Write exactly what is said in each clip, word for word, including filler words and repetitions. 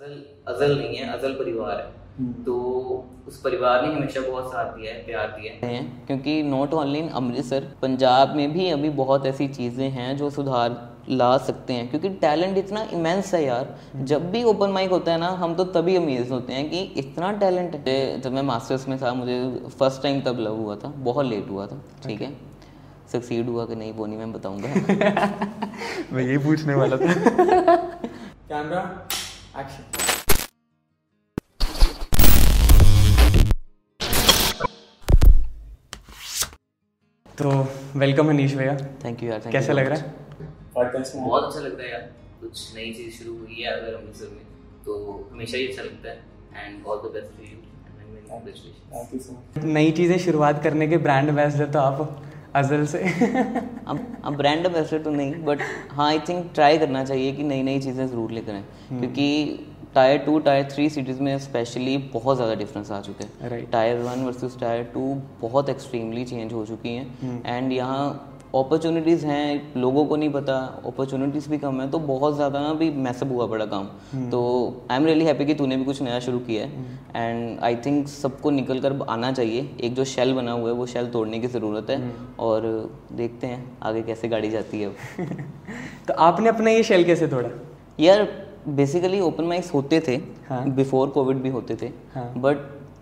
अजल अजल नहीं है, अजल परिवार है। तो उस परिवार ने हमेशा बहुत साथ दिया है, प्यार दिया है, क्योंकि not only in Amritsar, Punjab में भी अभी बहुत ऐसी चीज़ें हैं जो सुधार ला सकते हैं, क्योंकि टैलेंट इतना इमेंस है यार। जब भी ओपन माइक होता है ना, हम तो तभी अमेज होते हैं कि इतना टैलेंट है। जब मैं मास्टर्स में था, मुझे फर्स्ट टाइम तब लव हुआ था, बहुत लेट हुआ था, ठीक है। सक्सीड हुआ कि नहीं वो नहीं मैं बताऊंगा। मैं यही पूछने वाला था। Camera action. तो वेलकम अनीश भैया। थैंक यू यार। कैसा लग रहा है पॉडकास्ट में? बहुत अच्छा लगता है यार, कुछ नई चीज़ शुरू हुई है अगर अमृतसर में, तो हमेशा ही अच्छा लगता है। And all the best to you. Thank you so much. नई चीज़ें शुरुआत करने के ब्रांड एम्बेसडर तो आप अजल से। अब अब ब्रांड एम्बेसडर तो नहीं, बट हाँ आई थिंक ट्राई करना चाहिए कि नई नई चीज़ें ज़रूर लेकर आएँ, क्योंकि tier two tier three cities में स्पेशली बहुत ज़्यादा डिफरेंस आ चुके हैं। right. Tier one versus tier two बहुत एक्सट्रीमली चेंज हो चुकी हैं। एंड यहाँ अपॉर्चुनिटीज़ हैं, लोगों को नहीं पता, अपॉर्चुनिटीज़ भी कम है, तो बहुत ज़्यादा ना भी मैसअप हुआ बड़ा काम। तो आई एम रियली हैप्पी कि तूने भी कुछ नया शुरू किया है। एंड आई थिंक सबको निकल कर आना चाहिए। एक जो शेल बना हुआ है वो शेल तोड़ने की ज़रूरत है, और देखते हैं आगे कैसे गाड़ी जाती है अब। तो आपने अपना ये शेल कैसे तोड़ा? यार बेसिकली ओपन माइक्स होते थे, हाँ. बिफोर कोविड भी होते थे, हाँ. बट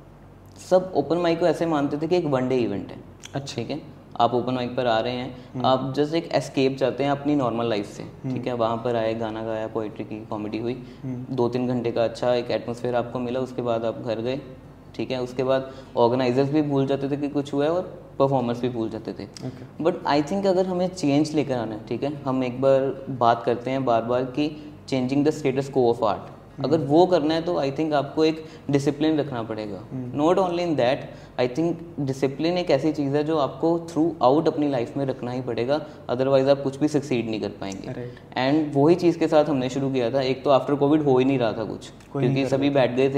सब ओपन माइक को ऐसे मानते थे कि एक वन डे इवेंट है। अच्छा, ठीक है, आप ओपन माइक पर आ रहे हैं, आप जस्ट एक एस्केप चाहते हैं अपनी नॉर्मल लाइफ से, ठीक है। वहाँ पर आए, गाना गाया, पोइट्री की, कॉमेडी हुई, दो तीन घंटे का अच्छा एक एटमॉस्फेयर आपको मिला, उसके बाद आप घर गए, ठीक है। उसके बाद ऑर्गेनाइजर्स भी भूल जाते थे कि कुछ हुआ है, और परफॉर्मर्स भी भूल जाते थे। बट आई थिंक अगर हमें चेंज लेकर आना है, ठीक है, हम एक बार बात करते हैं बार बार कि changing the status quo of art, अगर वो करना है तो आई थिंक आपको एक डिसिप्लिन रखना पड़ेगा। Not only in that, I think discipline एक ऐसी चीज़ है जो आपको थ्रू आउट अपनी लाइफ में रखना ही पड़ेगा, अदरवाइज आप कुछ भी सक्सीड नहीं कर पाएंगे। And right. वही चीज़ के साथ हमने शुरू किया था। एक तो आफ्टर कोविड हो ही नहीं रहा था कुछ, क्योंकि सभी बैठ गए थे,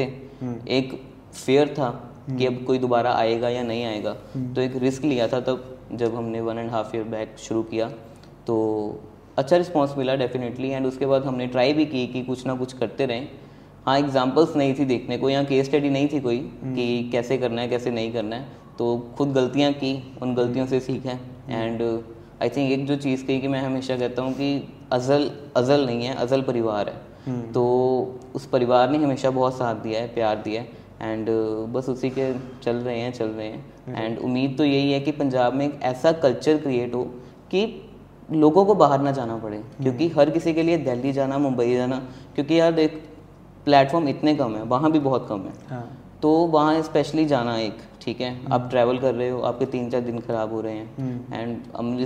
एक फेयर था कि अब कोई दोबारा आएगा या नहीं आएगा, तो एक रिस्क लिया था तब जब हमने one and half year back शुरू किया, तो अच्छा रिस्पांस मिला डेफिनेटली। एंड उसके बाद हमने ट्राई भी की कि कुछ ना कुछ करते रहें। हाँ, एग्जांपल्स नहीं थी देखने को, यहाँ केस स्टडी नहीं थी कोई कि कैसे करना है कैसे नहीं करना है, तो खुद गलतियाँ की, उन गलतियों से सीखें। एंड आई थिंक एक जो चीज़ कही कि मैं हमेशा कहता हूँ कि अजल अजल नहीं है, अजल परिवार है। तो उस परिवार ने हमेशा बहुत साथ दिया है, प्यार दिया है, एंड बस उसी के चल रहे हैं चल रहे हैं एंड उम्मीद तो यही है कि पंजाब में एक ऐसा कल्चर क्रिएट हो कि लोगों को बाहर ना जाना पड़े, क्योंकि हर किसी के लिए दिल्ली जाना, मुंबई जाना, क्योंकि यार देख प्लेटफॉर्म इतने कम है, वहाँ भी बहुत कम है। हाँ. तो वहाँ स्पेशली जाना एक, ठीक है, आप ट्रैवल कर रहे हो, आपके तीन चार दिन खराब हो रहे हैं। एंड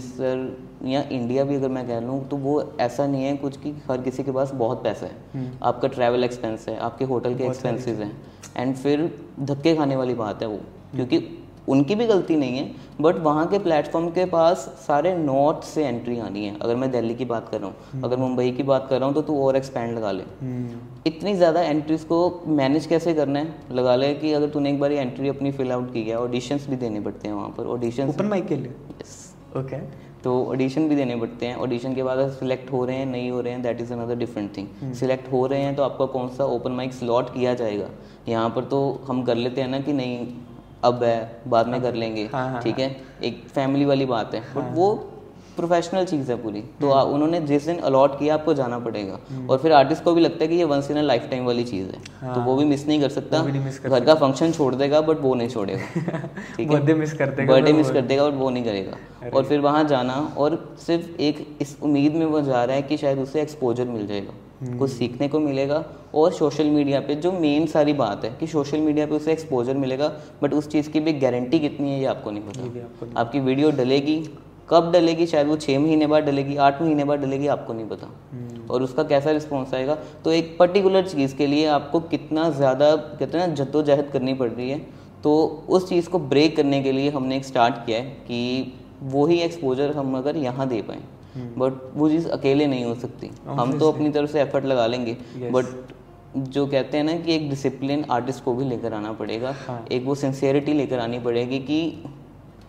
अमृतसर या इंडिया भी अगर मैं कह लूँ तो वो ऐसा नहीं है कुछ कि हर किसी के पास बहुत पैसा है। आपका ट्रैवल एक्सपेंस है, आपके होटल के एक्सपेंसेस हैं, एंड फिर धक्के खाने वाली बात है वो, क्योंकि उनकी भी गलती नहीं है, बट वहाँ के प्लेटफॉर्म के पास सारे नॉर्थ से एंट्री आनी है। अगर मैं दिल्ली की बात कर रहा हूँ, अगर मुंबई की बात कर रहा हूँ, तो तू और एक्सपैंड लगा ले। इतनी ज़्यादा एंट्रीज को मैनेज कैसे करना है, लगा ले कि अगर तूने एक बार ये एंट्री अपनी फिल आउट की है, ऑडिशंस भी देने पड़ते हैं वहाँ पर, ऑडिशन ओपन माइक के लिए। Yes, okay. तो ऑडिशन भी देने पड़ते हैं। ऑडिशन के बाद अगर सिलेक्ट हो रहे हैं नहीं हो रहे हैं, that is another different thing. Select हो रहे हैं तो आपका कौन सा ओपन माइक स्लॉट किया जाएगा। यहाँ पर तो हम कर लेते हैं ना कि नहीं अब है, बाद में कर लेंगे, ठीक है, एक फैमिली वाली बात है, बट वो प्रोफेशनल चीज़ है पूरी। तो आ, उन्होंने जिस दिन अलॉट किया आपको जाना पड़ेगा, और फिर आर्टिस्ट को भी लगता है कि ये once in a lifetime वाली चीज़ है। हाँ, तो वो भी मिस नहीं कर सकता। घर का फंक्शन छोड़ देगा बट वो नहीं छोड़ेगा, ठीक है, बर्थडे मिस कर देगा, बर्थडे मिस कर देगा और वो नहीं करेगा। और फिर वहाँ जाना, और सिर्फ एक इस उम्मीद में वो जा रहा है कि शायद उसे एक्सपोजर मिल जाएगा, कुछ सीखने को मिलेगा। और सोशल मीडिया पे जो मेन सारी बात है कि सोशल मीडिया पे उसे एक्सपोजर मिलेगा, बट उस चीज़ की भी गारंटी कितनी है ये आपको नहीं पता। आपकी वीडियो डलेगी, कब डलेगी, शायद वो छः महीने बाद डलेगी, आठ महीने बाद डलेगी, आपको नहीं पता, और उसका कैसा रिस्पॉन्स आएगा। तो एक पर्टिकुलर चीज़ के लिए आपको कितना ज़्यादा कितना जद्दोजहद करनी पड़ रही है। तो उस चीज़ को ब्रेक करने के लिए हमने एक स्टार्ट किया है कि वही एक्सपोजर हम अगर यहाँ दे पाएँ, बट वो चीज़ अकेले नहीं हो सकती। हम तो अपनी तरफ से एफर्ट लगा लेंगे, बट जो कहते हैं ना कि एक डिसिप्लिन आर्टिस्ट को भी लेकर आना पड़ेगा। हाँ. एक वो सिंसियरिटी लेकर आनी पड़ेगी कि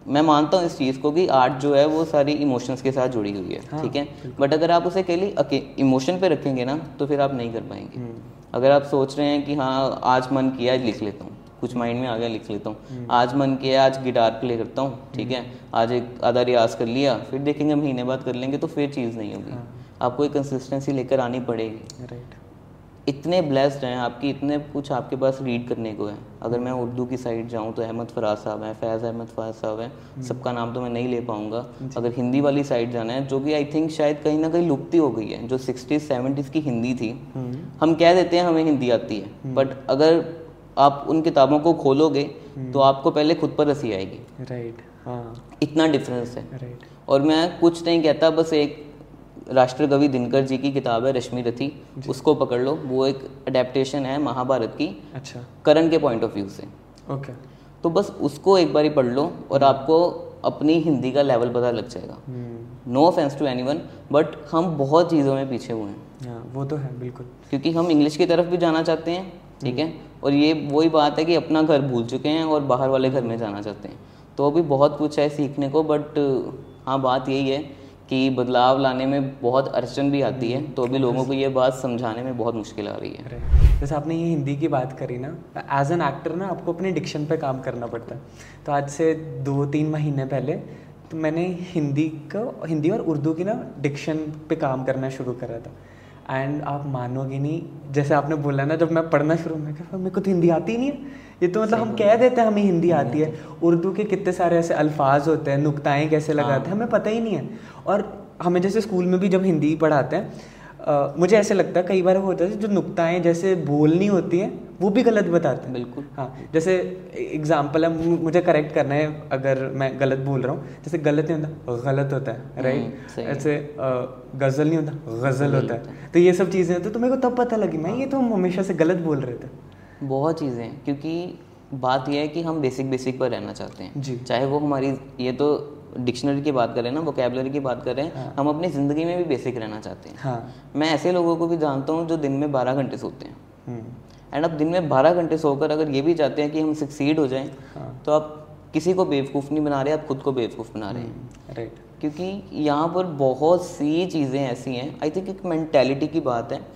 मैं मानता हूँ इस चीज़ को कि आर्ट जो है वो सारी इमोशंस के साथ जुड़ी हुई है, हाँ, ठीक है, बट अगर आप उसे केवल इमोशन पे रखेंगे ना तो फिर आप नहीं कर पाएंगे। अगर आप सोच रहे हैं कि हाँ आज मन किया लिख लेता हूँ, कुछ माइंड में आ गया लिख लेता हूँ, आज मन किया आज गिटार प्ले करता हूँ, ठीक है, आज एक आधा रियाज कर लिया, फिर देखेंगे महीने बाद कर लेंगे, तो फिर चीज़ नहीं होगी। आपको एक कंसिस्टेंसी लेकर आनी पड़ेगी। राइट। इतने ब्लेस्ड हैं आपकी, इतने कुछ आपके पास रीड करने को है। अगर मैं उर्दू की साइड जाऊँ तो अहमद फराज साहब हैं, फैज़ अहमद फराज साहब हैं, सबका नाम तो मैं नहीं ले पाऊँगा। अगर हिंदी वाली साइड जाना है, जो कि आई थिंक शायद कहीं ना कहीं लुप्त ही हो गई है, जो सिक्सटीज़ सेवेंटीज़ की हिंदी थी, हम कह देते हैं हमें हिंदी आती है, बट अगर आप उन किताबों को खोलोगे तो आपको पहले खुद पर हंसी आएगी। राइट। हाँ, इतना डिफरेंस है। राइट। और मैं कुछ नहीं कहता, बस एक राष्ट्रकवि दिनकर जी की किताब है रश्मि रथी, उसको पकड़ लो। वो एक अडेप्टेशन है महाभारत की, अच्छा, करण के पॉइंट ऑफ व्यू से। ओके। तो बस उसको एक बारी पढ़ लो और आपको अपनी हिंदी का लेवल पता लग जाएगा। No offence to anyone, but हम बहुत चीज़ों में पीछे हुए हैं। हाँ, वो तो है बिल्कुल, क्योंकि हम इंग्लिश की तरफ भी जाना चाहते हैं, ठीक है, और ये वही बात है कि अपना घर भूल चुके हैं और बाहर वाले घर में जाना चाहते हैं। तो अभी बहुत कुछ है सीखने को, बट हाँ बात यही है कि बदलाव लाने में बहुत अड़चन भी आती है, तो अभी लोगों को ये बात समझाने में बहुत मुश्किल आ रही है। जैसे आपने ये हिंदी की बात करी ना, एज एन एक्टर ना आपको अपने डिक्शन पे काम करना पड़ता है। तो आज से दो तीन महीने पहले तो मैंने हिंदी को हिंदी और उर्दू की ना डिक्शन पे काम करना शुरू करा था। एंड आप मानोगे नहीं, जैसे आपने बोला ना, जब मैं पढ़ना शुरू में कहा मेरे को तो हिंदी आती नहीं है। ये तो मतलब हम कह देते हैं हमें हिंदी आती है, उर्दू के कितने सारे ऐसे अल्फाज होते हैं, नुक्ताएं कैसे लगाते हैं, हमें पता ही नहीं है। और हमें जैसे स्कूल में भी जब हिंदी पढ़ाते हैं, आ, मुझे ऐसे लगता है कई बार वो होता है जो नुक्ताएं जैसे बोलनी होती हैं वो भी गलत बताते हैं। बिल्कुल। हाँ, जैसे एग्जाम्पल है, मुझे करेक्ट करना है अगर मैं गलत बोल रहा हूँ। जैसे गलत नहीं होता, गलत होता है, राइट। ऐसे गज़ल नहीं होता, गज़ल होता है। तो ये सब चीज़ें होती, तो मेरे को तब पता लगी मैं ये तो हम हमेशा से गलत बोल रहे थे। बहुत चीज़ें हैं, क्योंकि बात यह है कि हम बेसिक बेसिक पर रहना चाहते हैं जी। चाहे वो हमारी, ये तो डिक्शनरी की बात करें ना, वोकैबुलरी की बात करें, हाँ। हम अपनी ज़िंदगी में भी बेसिक रहना चाहते हैं। हाँ। मैं ऐसे लोगों को भी जानता हूँ जो दिन में बारह घंटे सोते हैं, एंड अब दिन में बारह घंटे सोकर अगर ये भी चाहते हैं कि हम सक्सीड हो जाएं, हाँ। तो आप किसी को बेवकूफ़ नहीं बना रहे, आप खुद को बेवकूफ़ बना रहे हैं। राइट। क्योंकि यहाँ पर बहुत सी चीज़ें ऐसी हैं, आई थिंक एक मेंटालिटी की बात है।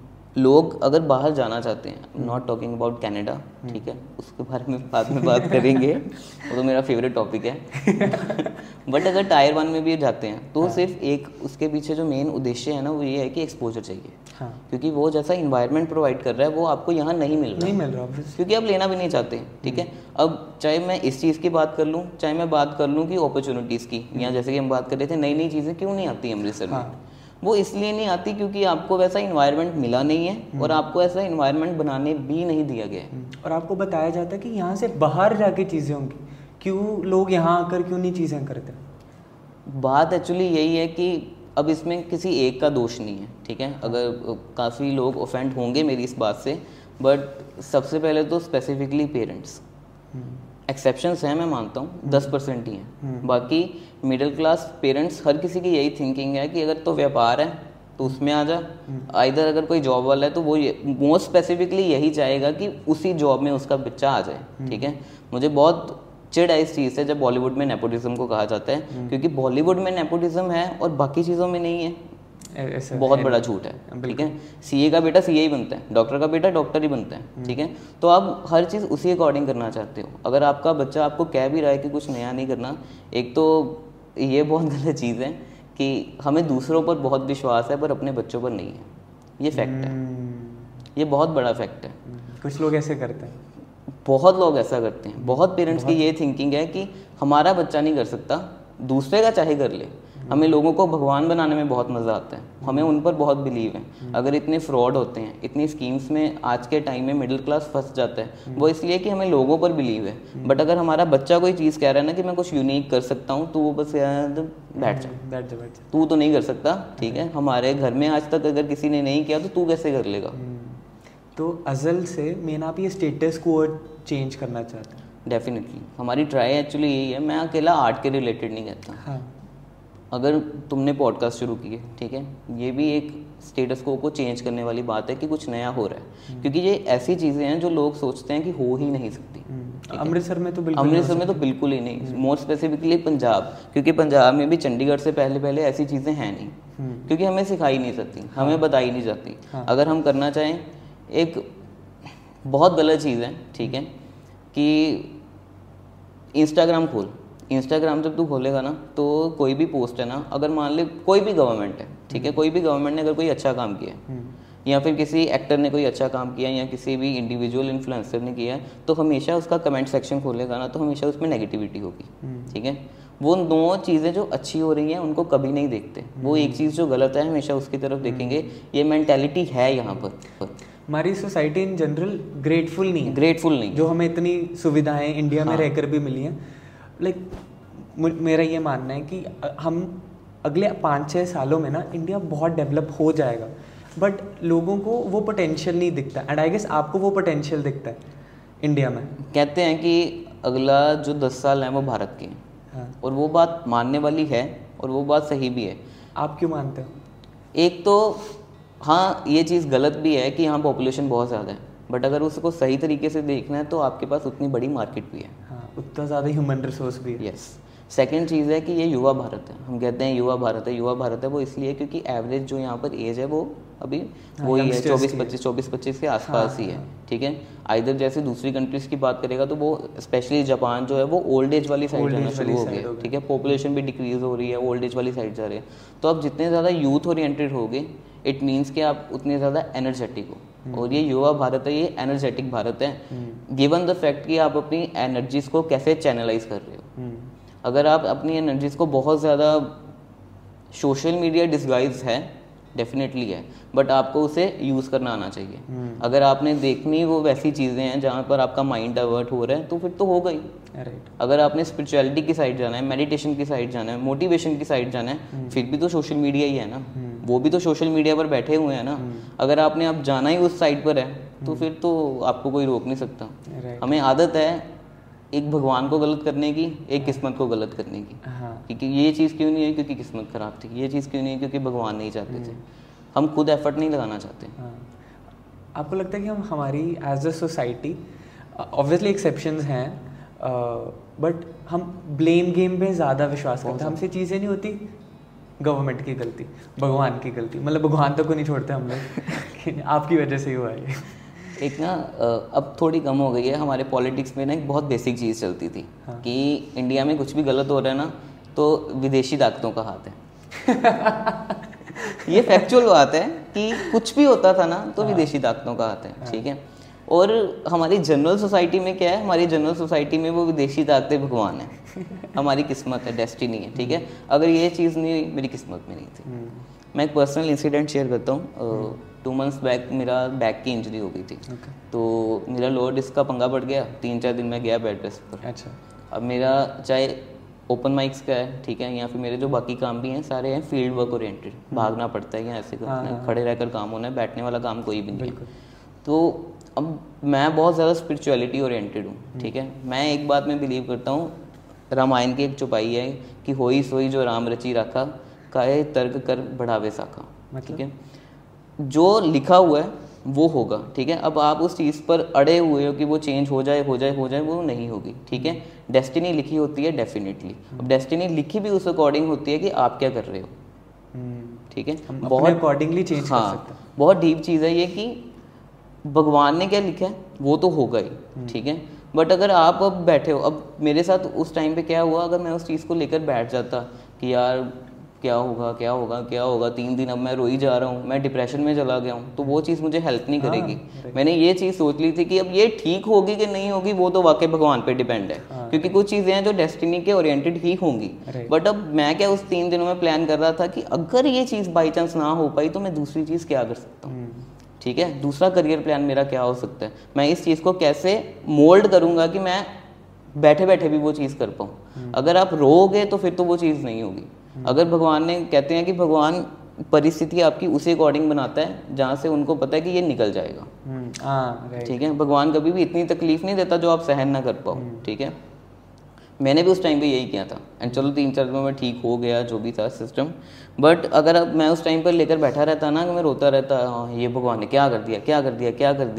लोग अगर बाहर जाना चाहते हैं, नॉट टॉकिंग अबाउट कनाडा, ठीक है, उसके बारे में बाद में बात करेंगे, वो तो मेरा फेवरेट टॉपिक है। बट अगर टायर वन में भी जाते हैं तो हाँ। सिर्फ एक उसके पीछे जो मेन उद्देश्य है ना, वो ये है कि एक्सपोजर चाहिए। हाँ। क्योंकि वो जैसा इन्वायरमेंट प्रोवाइड कर रहा है वो आपको यहाँ नहीं मिल रहा नहीं मिल रहा क्योंकि आप लेना भी नहीं चाहते, ठीक है। अब चाहे मैं इस चीज़ की बात कर लूँ, चाहे मैं बात कर लूँ कि अपॉर्चुनिटीज़ की, या जैसे कि हम बात कर रहे थे नई नई चीज़ें क्यों नहीं आती अमृतसर में, वो इसलिए नहीं आती क्योंकि आपको वैसा इन्वायरमेंट मिला नहीं है और आपको ऐसा इन्वायरमेंट बनाने भी नहीं दिया गया है। और आपको बताया जाता है कि यहाँ से बाहर जाके चीज़ें होंगी, क्यों लोग यहाँ आकर क्यों नहीं चीज़ें करते। बात एक्चुअली यही है कि अब इसमें किसी एक का दोष नहीं है, ठीक है। अगर काफ़ी लोग ऑफेंड होंगे मेरी इस बात से, बट सबसे पहले तो स्पेसिफिकली पेरेंट्स, एक्सेप्शंस हैं मैं मानता हूँ, दस परसेंट ही हैं, बाकी मिडिल क्लास पेरेंट्स हर किसी की यही थिंकिंग है कि अगर तो व्यापार है तो उसमें आ जा, आइदर अगर कोई जॉब वाला है तो वो मोस्ट स्पेसिफिकली यही चाहेगा कि उसी जॉब में उसका बच्चा आ जाए, ठीक है। मुझे बहुत चिढ़ है इस चीज़ से जब बॉलीवुड में नेपोटिज्म को कहा जाता है, क्योंकि बॉलीवुड में नेपोटिज्म है और बाकी चीज़ों में नहीं है। ऐसा बहुत बड़ा झूठ है, ठीक है। सीए का बेटा सीए ही बनता है, डॉक्टर का बेटा डॉक्टर ही बनता है, ठीक है। तो आप हर चीज़ उसी अकॉर्डिंग करना चाहते हो। अगर आपका बच्चा आपको कह भी रहा है कि कुछ नया नहीं करना, एक तो ये बहुत गलत चीज़ है कि हमें दूसरों पर बहुत विश्वास है पर अपने बच्चों पर नहीं है। ये फैक्ट है, ये बहुत बड़ा फैक्ट है। कुछ लोग ऐसे करते हैं, बहुत लोग ऐसा करते हैं। बहुत पेरेंट्स की ये थिंकिंग है कि हमारा बच्चा नहीं कर सकता, दूसरे का चाहे कर ले। हमें लोगों को भगवान बनाने में बहुत मज़ा आता है, हमें उन पर बहुत बिलीव है। अगर इतने फ्रॉड होते हैं, इतनी स्कीम्स में आज के टाइम में मिडिल क्लास फंस जाता है, वो इसलिए कि हमें लोगों पर बिलीव है। बट अगर हमारा बच्चा कोई चीज़ कह रहा है ना कि मैं कुछ यूनिक कर सकता हूँ, तो वो बस बैठ जा, बैठ जा, बैठ जा, तू तो नहीं कर सकता, ठीक है। हमारे घर में आज तक अगर किसी ने नहीं किया तो तू कैसे कर लेगा। तो अज़ल से मेन आप ये स्टेटस को चेंज करना चाहते हैं। डेफिनेटली हमारी ट्राई एक्चुअली यही है। मैं अकेला आर्ट के रिलेटेड नहीं कहता। हाँ। अगर तुमने पॉडकास्ट शुरू किए, ठीक है, ये भी एक स्टेटस को को चेंज करने वाली बात है कि कुछ नया हो रहा है, क्योंकि ये ऐसी चीज़ें हैं जो लोग सोचते हैं कि हो ही नहीं सकती, अमृतसर में तो बिल्कुल अमृतसर में तो बिल्कुल ही नहीं, मोर स्पेसिफिकली पंजाब, क्योंकि पंजाब में भी चंडीगढ़ से पहले पहले ऐसी चीज़ें हैं नहीं, क्योंकि हमें सिखाई नहीं सकती, हमें बताई नहीं जाती। अगर हम करना चाहें, एक बहुत गलत चीज़ है, ठीक है, कि इंस्टाग्राम खोल, इंस्टाग्राम जब तू खोलेगा ना तो कोई भी पोस्ट है ना, अगर मान ले कोई भी गवर्नमेंट है, ठीक है, कोई भी गवर्नमेंट ने अगर कोई अच्छा काम किया या फिर किसी एक्टर ने कोई अच्छा काम किया या किसी भी इंडिविजुअल इन्फ्लुएंसर ने किया, तो हमेशा उसका कमेंट सेक्शन खोलेगा ना तो हमेशा उसमें नेगेटिविटी होगी, ठीक है। वो दो चीज़ें जो अच्छी हो रही हैं उनको कभी नहीं देखते, वो एक चीज़ जो गलत है हमेशा उसकी तरफ देखेंगे। ये मेंटालिटी है यहाँ पर। हमारी सोसाइटी इन जनरल ग्रेटफुल नहीं है, ग्रेटफुल नहीं, जो हमें इतनी सुविधाएं इंडिया में रहकर भी मिली हैं। लाइक मेरा ये मानना है कि हम अगले पाँच छः सालों में ना इंडिया बहुत डेवलप हो जाएगा, बट लोगों को वो पोटेंशियल नहीं दिखता, एंड आई गेस आपको वो पोटेंशियल दिखता है इंडिया में। कहते हैं कि अगला जो दस साल है वो भारत के हैं, हाँ। और वो बात मानने वाली है और वो बात सही भी है। आप क्यों मानते हो? एक तो हाँ, ये चीज़ गलत भी है कि यहाँ पॉपुलेशन बहुत ज़्यादा है, बट अगर उसको सही तरीके से देखना है तो आपके पास उतनी बड़ी मार्केट भी है, हाँ, उतना ज़्यादा ह्यूमन रिसोर्स भी है। यस। सेकेंड चीज़ है कि ये युवा भारत है, हम कहते हैं युवा भारत है, युवा भारत है वो इसलिए क्योंकि एवरेज जो यहाँ पर एज है वो अभी हाँ, वही है चौबीस पच्चीस चौबीस पच्चीस के आसपास हाँ, ही है, ठीक है। आइधर जैसे दूसरी कंट्रीज़ की बात करेगा तो वो स्पेशली जापान जो है वो ओल्ड एज वाली साइड जाना शुरू हो गया, ठीक है, पॉपुलेशन भी डिक्रीज हो रही है, ओल्ड एज वाली साइड जा रही है। तो आप जितने ज़्यादा यूथ ओरिएंटेड होगे इट मीन्स कि आप उतने ज़्यादा एनर्जेटिक हो, और ये युवा भारत है, ये एनर्जेटिक भारत है, गिवन द फैक्ट कि आप अपनी एनर्जीज को कैसे चैनलाइज कर रहे हो। अगर आप अपनी एनर्जीज को बहुत ज़्यादा, सोशल मीडिया डिस्गाइज है, डेफिनेटली है, बट आपको उसे यूज़ करना आना चाहिए। अगर आपने देखनी वो वैसी चीज़ें हैं जहाँ पर आपका माइंड डाइवर्ट हो रहा है तो फिर तो हो गई। राइट। अगर आपने स्पिरिचुअलिटी की साइड जाना है, मेडिटेशन की साइड जाना है, मोटिवेशन की साइड जाना है, फिर भी तो सोशल मीडिया ही है ना, वो भी तो सोशल मीडिया पर बैठे हुए हैं ना। अगर आपने अब जाना ही उस साइड पर है तो फिर तो आपको कोई रोक नहीं सकता। हमें आदत है एक भगवान को गलत करने की, एक किस्मत को गलत करने की, क्योंकि ये चीज़ क्यों नहीं है क्योंकि किस्मत खराब थी, ये चीज़ क्यों नहीं है क्योंकि भगवान नहीं चाहते थे, हम खुद एफर्ट नहीं लगाना चाहते। आपको लगता है कि हम हमारी as a society, obviously exceptions हैं, बट हम ब्लेम गेम पे ज़्यादा विश्वास करते हैं, हमसे चीज़ें नहीं होती, गवर्नमेंट की गलती, भगवान की गलती, मतलब भगवान तक को नहीं छोड़ते हम लोग आपकी वजह से ही हुआ है। एक ना अब थोड़ी कम हो गई है, हमारे पॉलिटिक्स में ना एक बहुत बेसिक चीज़ चलती थी हाँ। कि इंडिया में कुछ भी गलत हो रहा है ना तो विदेशी ताकतों का हाथ है ये फैक्चुअल बात है कि कुछ भी होता था ना तो हाँ। विदेशी ताकतों का हाथ है, ठीक है। और हमारी जनरल सोसाइटी में क्या है, हमारी जनरल सोसाइटी में वो विदेशी ताकतें भगवान है, हमारी किस्मत है, डेस्टिनी है, ठीक है। अगर ये चीज़ नहीं हुई, मेरी किस्मत में नहीं थी। मैं एक पर्सनल इंसिडेंट शेयर करता हूँ। टू मंथ्स बैक मेरा बैक की इंजरी हो गई थी, okay. तो मेरा लोअर डिस्क का पंगा पड़ गया, तीन चार दिन में गया बेड रेस्ट पर। अच्छा। अब मेरा चाहे ओपन माइक्स का है, ठीक है, या फिर मेरे जो बाकी काम भी हैं सारे हैं फील्ड वर्क ओरिएंटेड, भागना पड़ता है या ऐसे करना है, खड़े रहकर काम होना है, बैठने वाला काम कोई भी नहीं है। तो अब मैं बहुत ज़्यादा स्पिरिचुअलिटी ओरिएंटेड हूँ, ठीक है। मैं एक बात में बिलीव करता हूँ, रामायण की एक चौपाई है कि होई सोई जो राम रची रखा, काहे तर्क कर बढ़ावे साखा, ठीक है। जो लिखा हुआ है वो होगा, ठीक है। अब आप उस चीज़ पर अड़े हुए हो कि वो चेंज हो जाए हो जाए हो जाए, वो नहीं होगी, ठीक है। डेस्टिनी लिखी होती है डेफिनेटली, अब डेस्टिनी लिखी भी उस अकॉर्डिंग होती है कि आप क्या कर रहे हो, ठीक है। बहुत अकॉर्डिंगली चेंज कर सकते हैं। बहुत डीप चीज़ है ये कि भगवान ने क्या लिखा है वो तो होगा ही, ठीक है। बट अगर आप अब बैठे हो, अब मेरे साथ उस टाइम पे क्या हुआ, अगर मैं उस चीज़ को लेकर बैठ जाता कि यार क्या होगा क्या होगा क्या होगा, तीन दिन अब मैं रोई जा रहा हूँ, मैं डिप्रेशन में चला गया हूँ, तो वो चीज़ मुझे हेल्प नहीं करेगी। हाँ, मैंने ये चीज़ सोच ली थी कि अब ये ठीक होगी कि नहीं होगी वो तो वाकई भगवान पे डिपेंड है, हाँ, क्योंकि कुछ चीज़ें हैं जो डेस्टिनी के ओरिएंटेड ही होंगी। बट अब मैं क्या उस तीन दिनों में प्लान कर रहा था कि अगर ये चीज़ बाई चांस ना हो पाई तो मैं दूसरी चीज़ क्या कर सकता हूँ, ठीक है। दूसरा करियर प्लान मेरा क्या हो सकता है, मैं इस चीज़ को कैसे मोल्ड करूँगा कि मैं बैठे बैठे भी वो चीज़ कर पाऊँ। अगर आप रोओगे तो फिर तो वो चीज़ नहीं होगी। अगर भगवान ने, कहते हैं कि भगवान परिस्थिति आपकी उसी अकॉर्डिंग बनाता है जहाँ से उनको पता है कि ये निकल जाएगा, ठीक है। भगवान कभी भी इतनी तकलीफ नहीं देता जो आप सहन ना कर पाओ, ठीक है। मैंने भी उस टाइम पे यही किया था, एंड चलो तीन चार दिनों में ठीक हो गया जो भी था सिस्टम। बट अगर अब मैं उस टाइम पर लेकर बैठा रहता ना कि मैं रोता रहता, हाँ ये भगवान ने क्या कर दिया क्या कर दिया क्या कर दिया,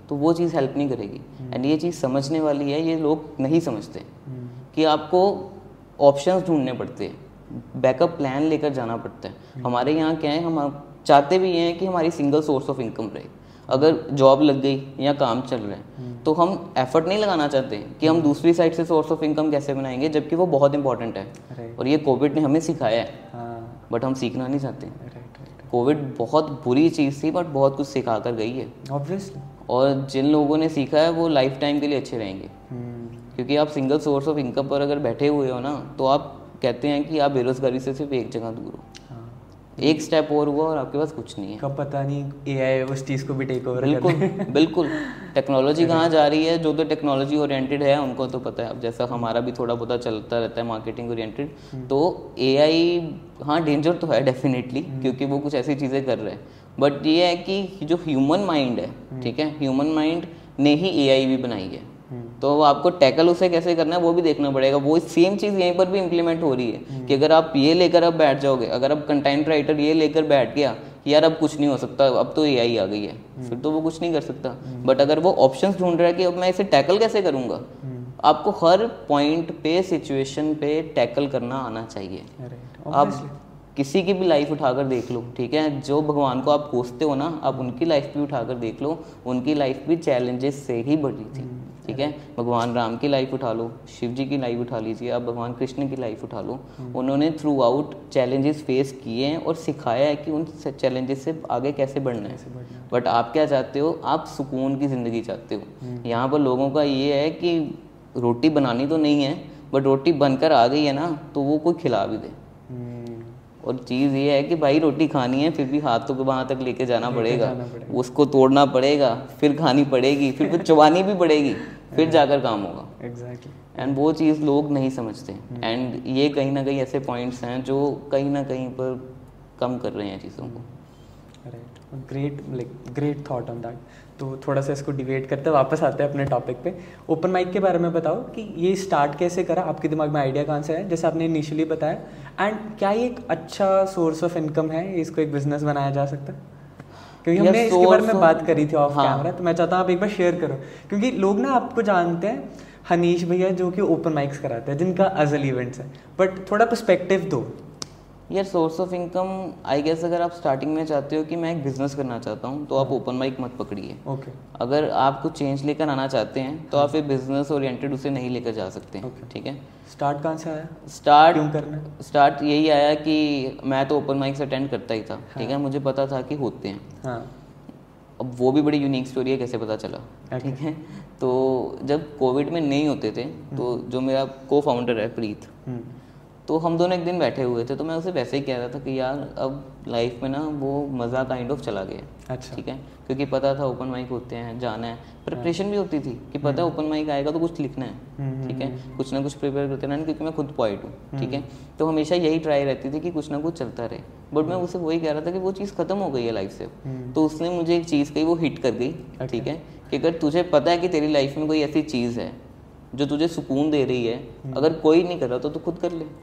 तो वो चीज़ हेल्प नहीं करेगी। एंड ये चीज़ समझने वाली है, ये लोग नहीं समझते कि आपको ऑप्शंस ढूंढने पड़ते हैं, बैकअप प्लान लेकर जाना पड़ता है। हमारे यहाँ क्या है, हम चाहते भी हैं कि हमारी सिंगल सोर्स ऑफ इनकम रहे। अगर जॉब लग गई या काम चल रहा है तो हम एफर्ट नहीं लगाना चाहते कि हम दूसरी साइड से सोर्स ऑफ इनकम कैसे बनाएंगे, जबकि वो बहुत इंपॉर्टेंट है और ये कोविड ने हमें सिखाया है, बट हम सीखना नहीं चाहते। कोविड बहुत बुरी चीज़ थी बट बहुत कुछ सिखा कर गई है ऑब्वियसली, और जिन लोगों ने सीखा है वो लाइफ टाइम के लिए अच्छे रहेंगे। क्योंकि आप सिंगल सोर्स ऑफ इनकम पर अगर बैठे हुए हो ना, तो आप कहते हैं कि आप बेरोजगारी से सिर्फ एक जगह दूर हो, एक स्टेप और हुआ और आपके पास कुछ नहीं है। कब पता नहीं एआई उस चीज़ को भी टेक ओवर बिल्कुल बिल्कुल टेक्नोलॉजी कहाँ जा रही है, जो तो टेक्नोलॉजी ओरिएंटेड है उनको तो पता है। अब जैसा हमारा भी थोड़ा बहुत चलता रहता है मार्केटिंग ओरिएंटेड, तो एआई हाँ डेंजर तो है डेफिनेटली, क्योंकि वो कुछ ऐसी चीज़ें कर रहे हैं, बट ये है कि जो ह्यूमन माइंड है, ठीक है, ह्यूमन माइंड ने ही एआई भी बनाई है, तो आपको टैकल उसे कैसे करना है वो भी देखना पड़ेगा। वो सेम चीज़ यहीं पर भी इम्प्लीमेंट हो रही है कि अगर आप ये लेकर अब बैठ जाओगे, अगर अब कंटेंट राइटर ये लेकर बैठ गया कि यार अब कुछ नहीं हो सकता, अब तो एआई आ गई है, फिर तो वो कुछ नहीं कर सकता। बट अगर वो ऑप्शंस ढूंढ रहा है कि अब मैं इसे टैकल कैसे करूंगा, आपको हर पॉइंट पे सिचुएशन पे टैकल करना आना चाहिए। आप किसी की भी लाइफ उठाकर देख लो, ठीक है, जो भगवान को आप कोसते हो ना, आप उनकी लाइफ भी उठाकर देख लो, उनकी लाइफ भी चैलेंजेस से ही बढ़ी थी, ठीक है। भगवान राम की लाइफ उठा लो, शिव जी की लाइफ उठा लीजिए, आप भगवान कृष्ण की लाइफ उठा लो, उन्होंने थ्रू आउट चैलेंजेस फेस किए हैं और सिखाया है कि उन चैलेंजेस से आगे कैसे बढ़ना है। बट आप क्या चाहते हो, आप सुकून की ज़िंदगी चाहते हो। यहाँ पर लोगों का ये है कि रोटी बनानी तो नहीं है, बट रोटी बनकर आ गई है ना, तो वो कोई खिला भी दे। और चीज़ ये है कि भाई रोटी खानी है, फिर भी हाथों के वहाँ तक लेके जाना पड़ेगा, उसको तोड़ना पड़ेगा, फिर खानी पड़ेगी, फिर कुछ चबानी भी पड़ेगी, फिर जाकर काम होगा। एग्जैक्टली। एंड वो चीज़ लोग नहीं समझते। एंड ये कहीं ना कहीं ऐसे पॉइंट्स हैं जो कहीं ना कहीं पर कम कर रहे हैं चीज़ों को। Right, great like great thought on that. तो थोड़ा सा इसको डिबेट करते वापस आते हैं अपने टॉपिक पे। ओपन माइक के बारे में बताओ कि ये स्टार्ट कैसे करा, आपके दिमाग में आइडिया कहाँ से है, जैसे आपने इनिशियली बताया, एंड क्या ये एक अच्छा सोर्स ऑफ इनकम है, इसको एक बिजनेस बनाया जा सकता है? क्योंकि हमने इसके बारे में बात करी थी ऑफ कैमरा, तो मैं चाहता हूँ आप एक बार शेयर करो, क्योंकि लोग ना आपको जानते हैं हनीश भैया जो कि ओपन माइक्स कराते हैं, जिनका अजल इवेंट्स है, बट थोड़ा पर्सपेक्टिव दो यार। Source of income I guess अगर आप स्टार्टिंग में चाहते हो कि मैं एक बिजनेस करना चाहता हूँ, तो आप ओपन माइक मत पकड़िए। ओके। अगर आप कुछ चेंज लेकर आना चाहते हैं तो आप एक बिजनेस ओरिएंटेड उसे नहीं लेकर जा सकते, ठीक है। स्टार्ट कहाँ से आया? स्टार्ट क्यों करना? स्टार्ट यही आया कि मैं तो ओपन माइक्स अटेंड करता ही था, ठीक है, मुझे पता था कि होते हैं। हाँ। अब वो भी बड़ी यूनिक स्टोरी है, कैसे पता चला, ठीक है। तो जब कोविड में नहीं होते थे, तो जो मेरा को फाउंडर है प्रीत, तो हम दोनों एक दिन बैठे हुए थे, तो मैं उसे वैसे ही कह रहा था कि यार अब लाइफ में ना वो मज़ा काइंड ऑफ चला गया। अच्छा। ठीक है, क्योंकि पता था ओपन माइक होते हैं, जाना है, प्रिपरेशन भी होती थी कि पता है ओपन माइक आएगा तो कुछ लिखना है, ठीक है, कुछ ना कुछ प्रिपेयर करते रहना, क्योंकि मैं खुद पोइट हूँ, ठीक है, तो हमेशा यही ट्राई रहती थी कि कुछ ना कुछ चलता रहे। बट मैं उसे वही कह रहा था कि वो चीज़ खत्म हो गई है लाइफ से। तो उसने मुझे एक चीज़ कही, वो हिट कर गई, ठीक है, कि अगर तुझे पता है कि तेरी लाइफ में कोई ऐसी चीज़ है जो तुझे सुकून दे रही है, अगर कोई नहीं कर रहा तो तू खुद कर ले।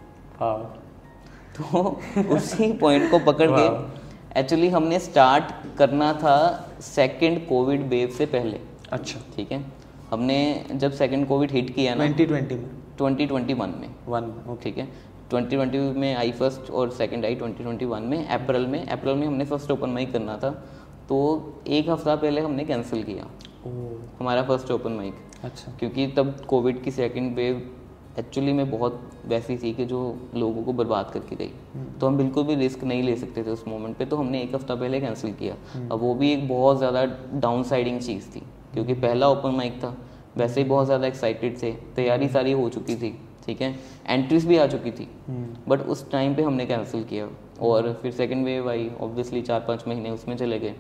तो उसी पॉइंट को पकड़ के एक्चुअली हमने स्टार्ट करना था सेकंड कोविड वेव से पहले। अच्छा, ठीक है, हमने जब सेकंड कोविड हिट किया ना ट्वेंटी ट्वेंटी में ट्वेंटी ट्वेंटी वन में वन ठीक है, ट्वेंटी ट्वेंटी में आई फर्स्ट और सेकंड आई ट्वेंटी ट्वेंटी वन में अप्रैल में अप्रैल में हमने फर्स्ट ओपन माइक करना था, तो एक हफ्ता पहले हमने कैंसिल किया हमारा फर्स्ट ओपन माइक। अच्छा, क्योंकि तब कोविड की सेकंड वेव एक्चुअली में बहुत वैसी थी कि जो लोगों को बर्बाद करके गई, तो हम बिल्कुल भी रिस्क नहीं ले सकते थे उस मोमेंट पे, तो हमने एक हफ्ता पहले कैंसिल किया। अब वो भी एक बहुत ज़्यादा डाउन साइडिंग चीज़ थी, क्योंकि पहला ओपन माइक था, वैसे ही बहुत ज़्यादा एक्साइटेड थे, तैयारी सारी हो चुकी थी, ठीक है, एंट्रीज भी आ चुकी थी, बट उस टाइम पे हमने कैंसिल किया। और फिर सेकेंड वेव आई, ऑब्वियसली चार पाँच महीने उसमें चले गए।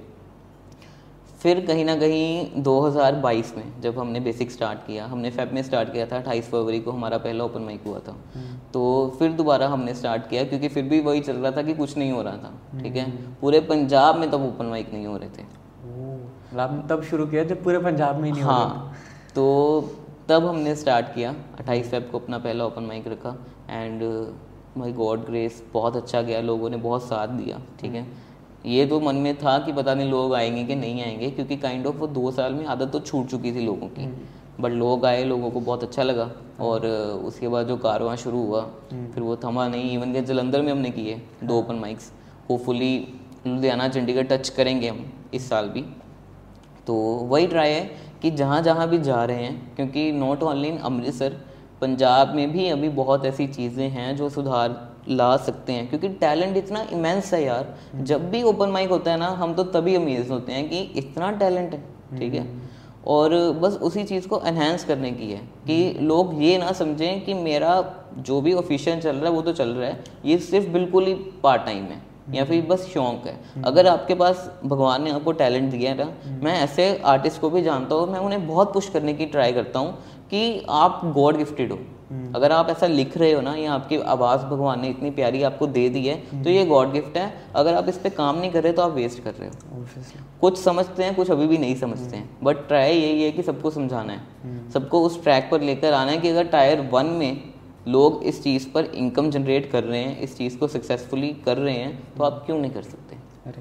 फिर कहीं ना कहीं दो हज़ार बाईस में जब हमने बेसिक स्टार्ट किया, हमने फेब में स्टार्ट किया था, अट्ठाईस फरवरी को हमारा पहला ओपन माइक हुआ था, तो फिर दोबारा हमने स्टार्ट किया, क्योंकि फिर भी वही चल रहा था कि कुछ नहीं हो रहा था, ठीक है, पूरे पंजाब में तब ओपन माइक नहीं हो रहे थे। आपने तब शुरू किया जब पूरे पंजाब में ही नहीं हो रहा था? हाँ, तो तब हमने स्टार्ट किया, अट्ठाईस फेब को अपना पहला ओपन माइक रखा, एंड माय गॉड ग्रेस बहुत अच्छा गया, लोगों ने बहुत साथ दिया, ठीक है। ये तो मन में था कि पता नहीं लोग आएंगे कि नहीं आएंगे, क्योंकि काइंड ऑफ वो दो साल में आदत तो छूट चुकी थी लोगों की, बट लोग आए, लोगों को बहुत अच्छा लगा। और उसके बाद जो कारवां शुरू हुआ फिर वो थमा नहीं। इवन के जलंधर में हमने किए दो open mics, hopefully Ludhiana Chandigarh touch करेंगे हम इस साल भी। तो वही ट्राई है कि जहाँ जहाँ भी जा रहे हैं, क्योंकि not only in Amritsar, Punjab में भी अभी बहुत ऐसी चीज़ें हैं जो सुधार ला सकते हैं, क्योंकि टैलेंट इतना इमेंस है यार। जब भी ओपन माइक होता है ना, हम तो तभी अमेज होते हैं कि इतना टैलेंट है, ठीक है। और बस उसी चीज़ को एनहेंस करने की है कि लोग ये ना समझें कि मेरा जो भी ऑफिशियल चल रहा है वो तो चल रहा है, ये सिर्फ बिल्कुल ही पार्ट टाइम है या फिर बस शौक है। अगर आपके पास भगवान ने आपको टैलेंट दिया है ना, मैं ऐसे आर्टिस्ट को भी जानता हूँ, मैं उन्हें बहुत पुश करने की ट्राई करता हूँ कि आप गॉड गिफ्टेड हो। अगर आप ऐसा लिख रहे हो ना, या आपकी आवाज़ भगवान ने इतनी प्यारी आपको दे दी है, तो ये गॉड गिफ्ट है। अगर आप इस पे काम नहीं कर रहे तो आप वेस्ट कर रहे हो। कुछ समझते हैं, कुछ अभी भी नहीं समझते हैं, बट ट्राई यही है कि सबको समझाना है, सबको उस ट्रैक पर लेकर आना है कि अगर टायर वन में लोग इस चीज़ पर इनकम जनरेट कर रहे हैं, इस चीज़ को सक्सेसफुली कर रहे हैं, तो आप क्यों नहीं कर सकते।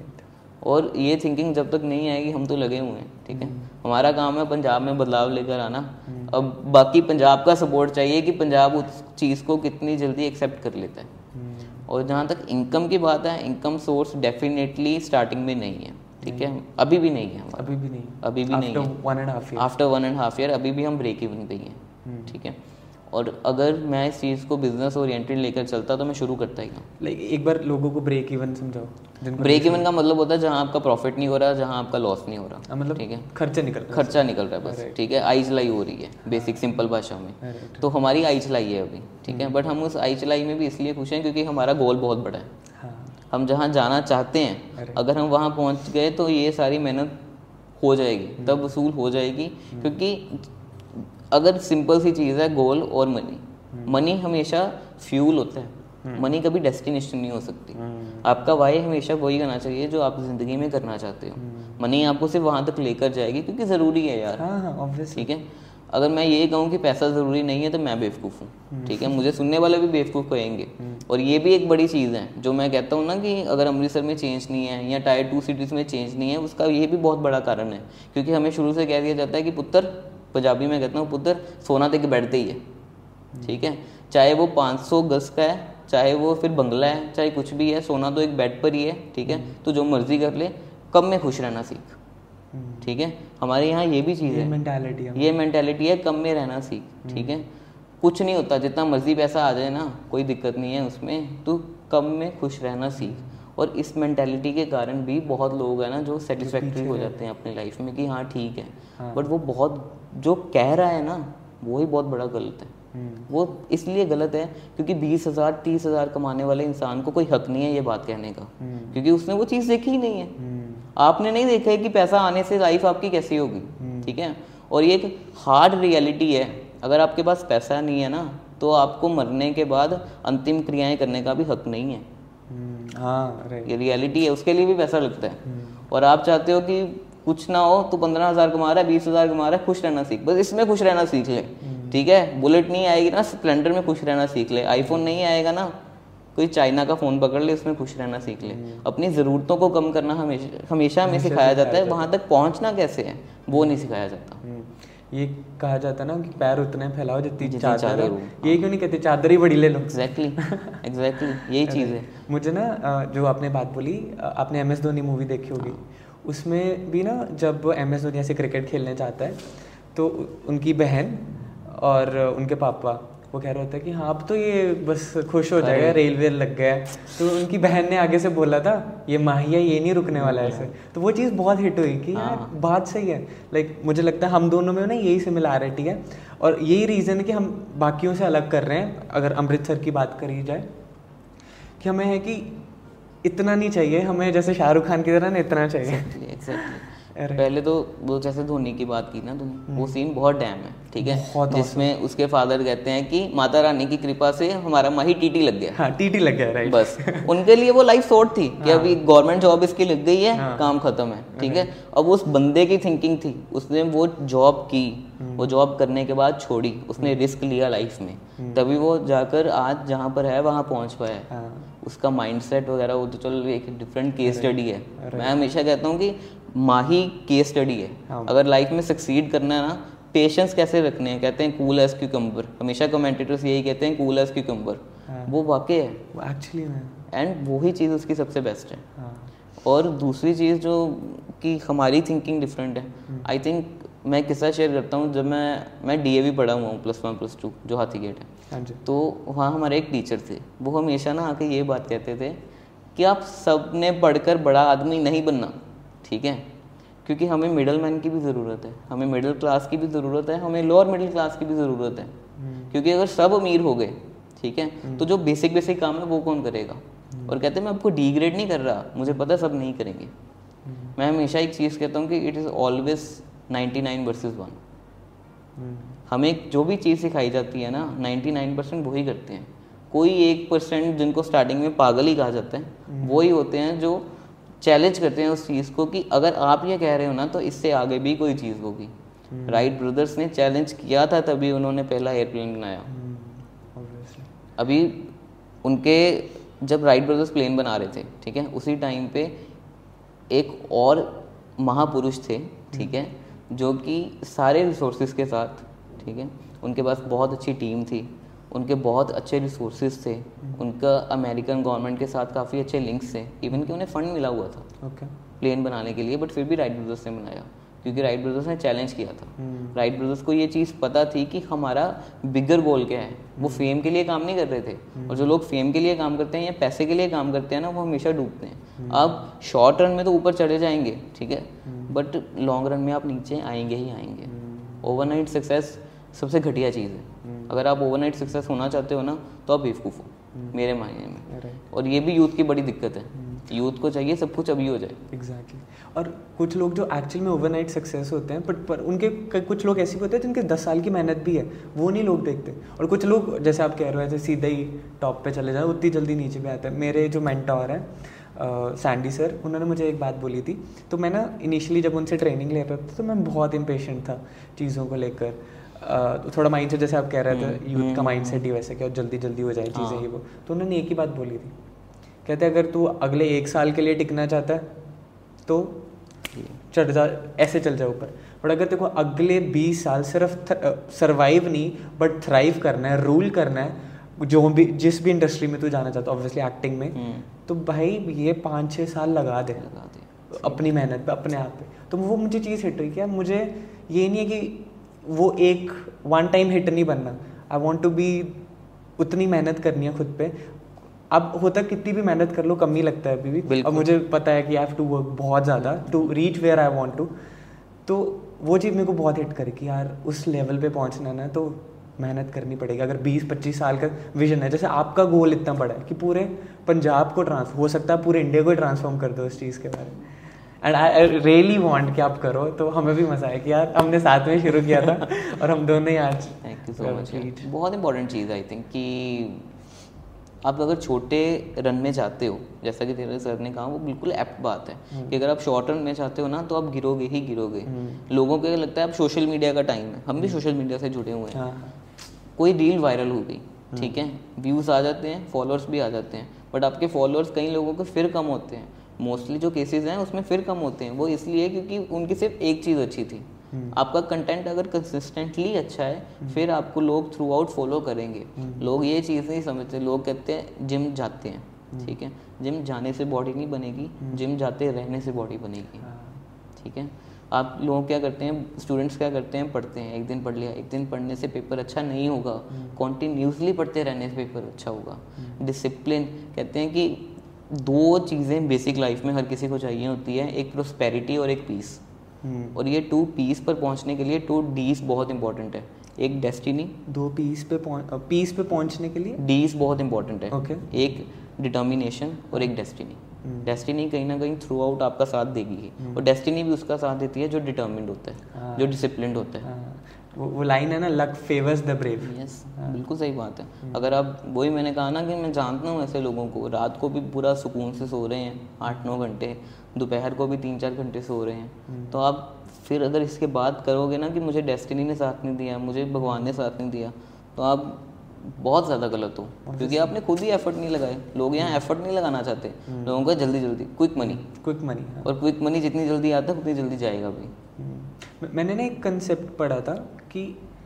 और ये थिंकिंग जब तक नहीं आएगी, हम तो लगे हुए हैं, ठीक है। हमारा काम है पंजाब में बदलाव लेकर आना। अब बाकी पंजाब का सपोर्ट चाहिए कि पंजाब उस चीज़ को कितनी जल्दी एक्सेप्ट कर लेता है। और जहाँ तक इनकम की बात है, इनकम सोर्स डेफिनेटली स्टार्टिंग में नहीं है, ठीक है, अभी भी नहीं है, अभी भी नहीं अभी भी नहीं है। After one and half year अभी भी हम ब्रेक इवन पे ही हैं, ठीक है। और अगर मैं इस चीज़ को बिजनेस ओरिएंटेड लेकर चलता तो मैं शुरू करता ही ना। लाइक एक बार लोगों को ब्रेक इवन समझाओ। ब्रेक इवन का मतलब होता है जहाँ आपका प्रॉफिट नहीं हो रहा, जहाँ आपका लॉस नहीं हो रहा, मतलब ठीक है, खर्चा निकल रहा है, खर्चा निकल रहा है बस, ठीक है, आई चलाई हो रही है बेसिक सिंपल भाषा में। तो हमारी आई चलाई है अभी, ठीक है, बट हम उस आई चलाई में भी इसलिए खुश हैं क्योंकि हमारा गोल बहुत बड़ा है। हम जहाँ जाना चाहते हैं, अगर हम वहाँ पहुँच गए तो ये सारी मेहनत हो जाएगी, तब वसूल हो जाएगी। क्योंकि अगर सिंपल सी चीज़ है गोल और मनी, मनी हमेशा फ्यूल होता है, मनी कभी डेस्टिनेशन नहीं हो सकती। आपका वाई हमेशा वही करना चाहिए जो आप जिंदगी में करना चाहते हो। मनी आपको सिर्फ वहाँ तक लेकर जाएगी क्योंकि ज़रूरी है यार, ठीक है। अगर मैं ये कहूँ कि पैसा ज़रूरी नहीं है तो मैं बेवकूफ़ हूँ, ठीक है, मुझे सुनने वाले भी बेवकूफ़ कहेंगे। और ये भी एक बड़ी चीज़ है जो मैं कहता हूँ ना कि अगर अमृतसर में चेंज नहीं है या टायर टू सिटीज़ में चेंज नहीं है, उसका ये भी बहुत बड़ा कारण है। क्योंकि हमें शुरू से कह दिया जाता है कि पुत्र, पंजाबी में कहता हूँ पुत्र, सोना तक बैठते ही है, ठीक है, चाहे वो पाँच सौ गज का है, चाहे वो फिर बंगला है, चाहे कुछ भी है, सोना तो एक बेड पर ही है, ठीक है। तो जो मर्जी कर ले, कम में खुश रहना सीख, ठीक है। हमारे यहाँ ये भी चीज़ है, मेंटालिटी है, ये मेंटालिटी है, कम में रहना सीख, ठीक है। कुछ नहीं होता, जितना मर्जी पैसा आ जाए ना, कोई दिक्कत नहीं है उसमें, तू कम में खुश रहना सीख। और इस मेंटालिटी के कारण भी बहुत लोग हैं ना जो सेटिस्फैक्ट्री हो जाते हैं अपनी लाइफ में कि हाँ ठीक है, बट वो बहुत जो कह रहा है ना वो ही बहुत बड़ा गलत है। वो इसलिए गलत है क्योंकि बीस हजार तीस हजार कमाने वाले इंसान को कोई हक नहीं है ये बात कहने का, क्योंकि उसने वो चीज़ देखी ही नहीं है। आपने नहीं देखा है कि पैसा आने से लाइफ आपकी कैसी होगी, ठीक है। और ये एक हार्ड रियलिटी है, अगर आपके पास पैसा नहीं है ना तो आपको मरने के बाद अंतिम क्रियाएं करने का भी हक नहीं है। हाँ, ये रियलिटी है, उसके लिए भी पैसा लगता है। और आप चाहते हो कि कुछ ना हो तो पंद्रह हजार कमा रहा है, बीस हजार कमा रहा है, खुश रहना सीख, बस इसमें खुश रहना सीख ले, ठीक है। बुलेट नहीं आएगी ना, स्प्लेंडर में खुश रहना सीख ले। आईफोन नहीं आएगा ना, कोई चाइना का फ़ोन पकड़ ले, उसमें खुश रहना सीख ले। अपनी ज़रूरतों को कम करना हमेशा हमेशा हमें सिखाया जाता है, वहाँ तक पहुँचना कैसे है वो नहीं सिखाया जाता। ये कहा जाता है ना कि पैर उतने फैलाओ जितनी चादर हो, ये क्यों नहीं कहते चादर ही बड़ी ले लो। एग्जैक्टली एग्जैक्टली यही चीज़ है। मुझे ना जो आपने बात बोली, आपने एम एस धोनी मूवी देखी होगी, उसमें भी ना जब एम एस धोनी ऐसे क्रिकेट खेलने चाहता है तो उनकी बहन और उनके पापा वो कह रहे होते हैं कि हाँ अब तो ये बस खुश हो जाएगा, रेलवे लग गया। तो उनकी बहन ने आगे से बोला था ये माहिया ये नहीं रुकने वाला ऐसे। तो वो चीज़ बहुत हिट हुई कि यार बात सही है। लाइक मुझे लगता है हम दोनों में ना यही सिमिलैरिटी है और यही रीज़न है कि हम बाकियों से अलग कर रहे हैं। अगर अमृतसर की बात करी जाए कि हमें है कि इतना नहीं चाहिए हमें, जैसे शाहरुख खान की तरह ना इतना चाहिए। exactly. पहले तो वो जैसे धोनी की बात की ना तुम, वो सीन बहुत डैम है, ठीक है, जिसमें उसके फादर कहते हैं कि माता रानी की कृपा से हमारा माही टीटी लग गया। हाँ, टीटी लग गया, राइट। बस उनके लिए वो लाइफ शॉर्ट थी कि अभी गवर्नमेंट जॉब इसकी लग गई है, काम खत्म है, ठीक है। अब उस बंदे की थिंकिंग थी, उसने वो जॉब की, वो जॉब करने के बाद छोड़ी, उसने रिस्क लिया लाइफ में, तभी वो जाकर आज जहाँ पर है वहाँ पहुँच पाया है। उसका माइंडसेट वगैरह वो तो चलो एक डिफरेंट केस स्टडी है। मैं हमेशा कहता हूँ कि माही केस स्टडी है। हाँ। अगर लाइफ में सक्सीड करना है ना, पेशेंस कैसे रखने हैं, कहते हैं कूल एज क्यूकम्बर, हमेशा कमेंटेटर्स यही कहते हैं कूल एज क्यूकम्बर। हाँ। वो वाकई है एक्चुअली में, एंड वही चीज़ उसकी सबसे बेस्ट है। हाँ। और दूसरी चीज़ जो कि हमारी थिंकिंग डिफरेंट है, आई थिंक मैं किस्सा शेयर करता हूँ। जब मैं मैं डीएवी पढ़ा हुआ हूँ प्लस वन प्लस टू जो हाथी गेट है, हाँ जी। तो वहाँ हमारे एक टीचर थे, वो हमेशा ना आके ये बात कहते थे कि आप सब ने पढ़कर बड़ा आदमी नहीं बनना, ठीक है, क्योंकि हमें मिडल मैन की भी ज़रूरत है, हमें मिडिल क्लास की भी ज़रूरत है, हमें लोअर मिडिल क्लास की भी ज़रूरत है। क्योंकि अगर सब अमीर हो गए, ठीक है, तो जो बेसिक बेसिक काम है वो कौन करेगा। और कहते हैं मैं आपको डिग्रेड नहीं कर रहा, मुझे पता सब नहीं करेंगे। मैं हमेशा एक चीज़ कहता हूँ कि it is always ninety nine versus one. हमें जो भी चीज़ सिखाई जाती है ना, नाइन्टी नाइन परसेंट वही करते हैं। कोई एक परसेंट जिनको स्टार्टिंग में पागल ही कहा जाता है, वही होते हैं जो चैलेंज करते हैं उस चीज़ को कि अगर आप ये कह रहे हो ना तो इससे आगे भी कोई चीज़ होगी। राइट ब्रदर्स ने चैलेंज किया था, तभी उन्होंने पहला एयरप्लेन बनाया। अभी उनके जब राइट ब्रदर्स प्लेन बना रहे थे, ठीक है, उसी टाइम पे एक और महापुरुष थे, ठीक है, जो कि सारे रिसोर्सेज के साथ, ठीक है, उनके पास बहुत अच्छी टीम थी, उनके बहुत अच्छे रिसोर्सेज थे, उनका अमेरिकन गवर्नमेंट के साथ काफ़ी अच्छे लिंक्स थे, इवन कि उन्हें फंड मिला हुआ था okay. प्लेन बनाने के लिए, बट फिर भी राइट ब्रदर्स ने बनाया क्योंकि राइट ब्रदर्स ने चैलेंज किया था। राइट ब्रदर्स को ये चीज़ पता थी कि हमारा बिगर गोल क्या है। वो फेम के लिए काम नहीं कर रहे थे, और जो लोग फेम के लिए काम करते हैं या पैसे के लिए काम करते हैं ना, वो हमेशा डूबते हैं। आप शॉर्ट रन में तो ऊपर चढ़े जाएंगे, ठीक है, बट लॉन्ग रन में आप नीचे आएंगे ही आएंगे। ओवरनाइट सक्सेस सबसे घटिया चीज़ है। अगर आप ओवरनाइट सक्सेस होना चाहते हो ना, तो आप बेवकूफ़ हो मेरे मायने में। और ये भी यूथ की बड़ी दिक्कत है, यूथ को चाहिए सब कुछ अभी हो जाए। Exactly exactly. और कुछ लोग जो एक्चुअल में ओवरनाइट सक्सेस होते हैं, बट पर उनके कुछ लोग ऐसे भी होते हैं जिनके दस साल की मेहनत भी है, वो नहीं लोग देखते। और कुछ लोग जैसे आप कह रहे हो सीधे ही टॉप पे चले जाए, उतनी जल्दी नीचे भी आते हैं। मेरे जो मेंटोर हैं सैंडी सर, उन्होंने मुझे एक बात बोली थी, तो मैं ना इनिशियली जब उनसे ट्रेनिंग ले रहा था तो मैं बहुत इम्पेशेंट था चीज़ों को लेकर। uh, थोड़ा माइंड सेट जैसे आप कह रहे थे, यूथ का माइंड सेट ही वैसे क्या जल्दी जल्दी हो जाए चीज़ें ही वो। तो उन्होंने एक ही बात बोली थी, कहते अगर तू अगले एक साल के लिए टिकना चाहता है तो चढ़ जा, ऐसे चल जा ऊपर। बट अगर तेरे को अगले बीस साल सिर्फ सरवाइव नहीं बट थ्राइव करना है, रूल करना है, जो भी जिस भी इंडस्ट्री में तू जाना चाहता है, ऑब्वियसली एक्टिंग में, तो भाई ये पाँच छः साल लगा दे, लगा दे अपनी मेहनत पे, अपने आप पे। तो वो मुझे चीज़ हिट हुई, क्या मुझे ये नहीं है कि वो एक वन टाइम हिट नहीं बनना, आई वॉन्ट टू बी, उतनी मेहनत करनी है खुद पे। अब होता कितनी भी मेहनत कर लो कम ही लगता है अभी भी। अब मुझे पता है कि आई हैव टू वर्क बहुत ज़्यादा to reach where I want to. तो वो चीज़ मेरे को बहुत हिट करे कि यार उस लेवल पे पहुंचना ना तो मेहनत करनी पड़ेगी। अगर बीस पच्चीस साल का विजन है, जैसे आपका गोल इतना बड़ा है कि पूरे पंजाब को ट्रांस हो सकता है पूरे इंडिया को ट्रांसफॉर्म कर दो इस चीज़ के बारे में, एंड आई रियली वांट कि आप करो। तो हमें भी मज़ा आया कि यार हमने साथ में शुरू किया था और हम दोनों ही आज। Thank you so much. बहुत इंपॉर्टेंट चीज़ आई थिंक कि आप अगर छोटे रन में चाहते हो, जैसा कि तेरे सर ने कहा, वो बिल्कुल एप्ट बात है कि अगर आप शॉर्ट रन में चाहते हो ना तो आप गिरोगे ही गिरोगे। लोगों को लगता है अब सोशल मीडिया का टाइम है, हम भी सोशल मीडिया से जुड़े हुए हैं। कोई रील वायरल हो गई, ठीक है, व्यूज़ आ जाते हैं, फॉलोअर्स भी आ जाते हैं, बट आपके फॉलोअर्स कई लोगों के फिर कम होते हैं। मोस्टली जो केसेस हैं उसमें फिर कम होते हैं। वो इसलिए क्योंकि उनकी सिर्फ एक चीज़ अच्छी थी। आपका कंटेंट अगर कंसिस्टेंटली अच्छा है फिर आपको लोग थ्रू आउट फॉलो करेंगे। लोग ये चीज़ नहीं समझते, लोग कहते हैं जिम जाते हैं, ठीक है, जिम जाने से बॉडी नहीं बनेगी, जिम जाते रहने से बॉडी बनेगी, ठीक है। आप लोग क्या करते हैं, स्टूडेंट्स क्या करते हैं, पढ़ते हैं, एक दिन पढ़ लिया, एक दिन पढ़ने से पेपर अच्छा नहीं होगा, कॉन्टीन्यूसली पढ़ते रहने से पेपर अच्छा होगा। डिसिप्लिन, कहते हैं कि दो चीज़ें बेसिक लाइफ में हर किसी को चाहिए होती है, एक प्रोस्पेरिटी और एक पीस। Hmm. और ये टू पीस पर पहुंचने के लिए टू डीज बहुत इंपॉर्टेंट है। एक डेस्टिनी, दो पीस पे पीस पे पहुंचने के लिए डीज बहुत इंपॉर्टेंट है। okay. एक डिटर्मिनेशन और एक डेस्टिनी। Destiny hmm. कहीं ना कहीं थ्रू आउट आपका साथ देगी ही, hmm. और डेस्टिनी भी उसका साथ देती है जो डिटर्मिन्ड होता है, ah. जो डिसिप्लिन्ड होता है। ah. वो, वो लाइन है ना, luck favours the brave. Yes, बिल्कुल सही बात है। hmm. अगर आप, वही मैंने कहा ना कि मैं जानता हूँ ऐसे लोगों को, रात को भी पूरा सुकून से सो रहे हैं आठ नौ घंटे, दोपहर को भी तीन चार घंटे सो रहे हैं। तो आप फिर अगर इसके बाद करोगे ना कि मुझे डेस्टिनी ने साथ नहीं दिया, मुझे भगवान ने साथ नहीं दिया, तो आप बहुत ज़्यादा गलत हो, क्योंकि आपने खुद ही एफर्ट नहीं लगाए। लोग यहाँ एफर्ट नहीं लगाना चाहते, लोगों का जल्दी जल्दी क्विक मनी, क्विक मनी, और क्विक मनी जितनी जल्दी आता है उतनी जल्दी जाएगा भी। मैंने ना एक कंसेप्ट पढ़ा था कि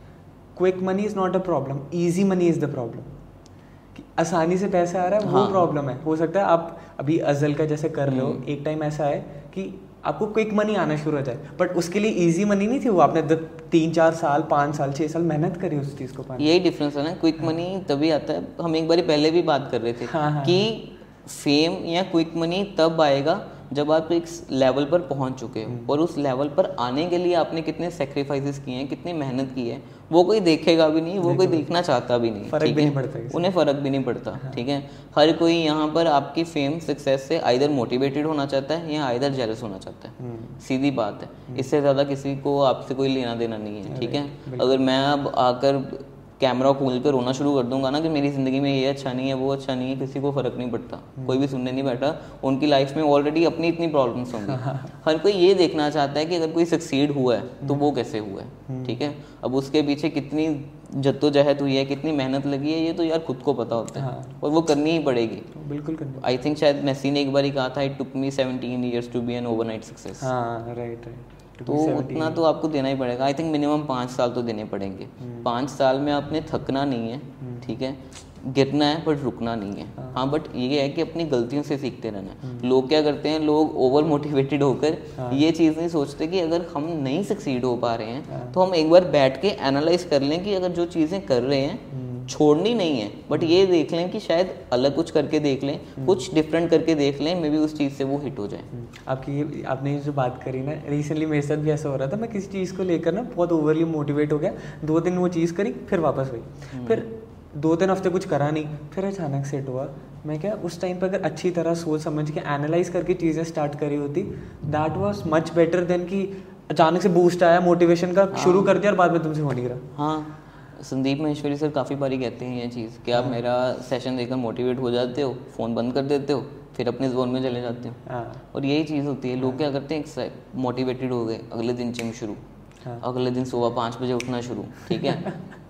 quick money is not a problem, easy money is the problem. कि आसानी से पैसा आ रहा है, हाँ, वो प्रॉब्लम है। हो सकता है आप अभी अजल का जैसे कर रहे हो, एक टाइम ऐसा है कि आपको क्विक मनी आना शुरू हो जाए, बट उसके लिए इजी मनी नहीं थी वो, आपने तीन चार साल पाँच साल छः साल मेहनत करी उस चीज़ को पाने। यही डिफरेंस है ना, क्विक हाँ. मनी तभी आता है, हम एक बार पहले भी बात कर रहे थे हाँ, हाँ, कि फेम या क्विक मनी तब आएगा जब आप एक लेवल पर पहुंच चुके हो, और उस लेवल पर आने के लिए आपने कितने सेक्रीफाइसेस किए हैं, कितनी मेहनत की है, वो कोई देखेगा भी नहीं, वो कोई देखना चाहता भी नहीं, फर्क भी नहीं पड़ता, उन्हें फ़र्क भी नहीं पड़ता। ठीक है, हर कोई यहाँ पर आपकी फेम सक्सेस से आइदर मोटिवेटेड होना चाहता है या आइदर जेलस होना चाहता है, सीधी बात है। इससे ज़्यादा किसी को आपसे कोई लेना देना नहीं है। ठीक है, अगर मैं अब आकर कैमरा खोल कर रोना शुरू कर दूंगा ना कि मेरी ज़िंदगी में ये अच्छा नहीं है, वो अच्छा नहीं है, किसी को फ़र्क नहीं पड़ता, कोई भी सुनने नहीं बैठा। उनकी लाइफ में ऑलरेडी अपनी इतनी प्रॉब्लम्स होंगी। हर कोई ये देखना चाहता है कि अगर कोई सक्सीड हुआ है तो वो कैसे हुआ है। ठीक है, अब उसके पीछे कितनी जद्दोजहद हुई है, कितनी मेहनत लगी है, ये तो यार खुद को पता होता है, और वो करनी ही पड़ेगी। बिल्कुल करनी। आई थिंक शायद मेसी ने एक बार ही कहा था, it took me seventeen years to be an overnight success. हाँ, राइट राइट। तो उतना तो आपको देना ही पड़ेगा। आई थिंक मिनिमम पाँच साल तो देने पड़ेंगे। पाँच साल में आपने थकना नहीं है, ठीक है, गिरना है बट रुकना नहीं है। हाँ, हाँ, बट ये है कि अपनी गलतियों से सीखते रहना है। लोग क्या करते हैं, लोग ओवर मोटिवेटेड होकर हाँ, ये चीज़ नहीं सोचते कि अगर हम नहीं सक्सीड हो पा रहे हैं हाँ, तो हम एक बार बैठ के एनालाइज कर लें कि अगर जो चीज़ें कर रहे हैं छोड़नी नहीं है, बट ये देख लें कि शायद अलग कुछ करके देख लें, कुछ डिफरेंट करके देख लें, मे बी उस चीज़ से वो हिट हो जाए। आपकी ये आपने ये जो बात करी ना, रिसेंटली मेरे साथ भी ऐसा हो रहा था। मैं किसी चीज़ को लेकर ना बहुत ओवरली मोटिवेट हो गया, दो दिन वो चीज़ करी, फिर वापस गई, फिर दो तीन हफ्ते कुछ करा नहीं, फिर अचानक सेट हुआ। मैं क्या उस टाइम पर अगर अच्छी तरह सोच समझ के एनालाइज करके चीज़ें स्टार्ट करी होती, that was much better than कि अचानक से बूस्ट आया मोटिवेशन का, हाँ, शुरू कर दिया और बाद में तुमसे हो नहीं रहा। हाँ, संदीप महेश्वरी सर काफ़ी बारी कहते हैं ये चीज़ कि आप हाँ, मेरा सेशन देखकर मोटिवेट हो जाते हो, फ़ोन बंद कर देते हो, फिर अपने जोन में चले जाते हो। हाँ, और यही चीज़ होती है। लोग हाँ, क्या करते हैं, मोटिवेटेड हो गए, अगले दिन जिम शुरू, हाँ, अगले दिन सुबह पाँच बजे उठना शुरू, ठीक है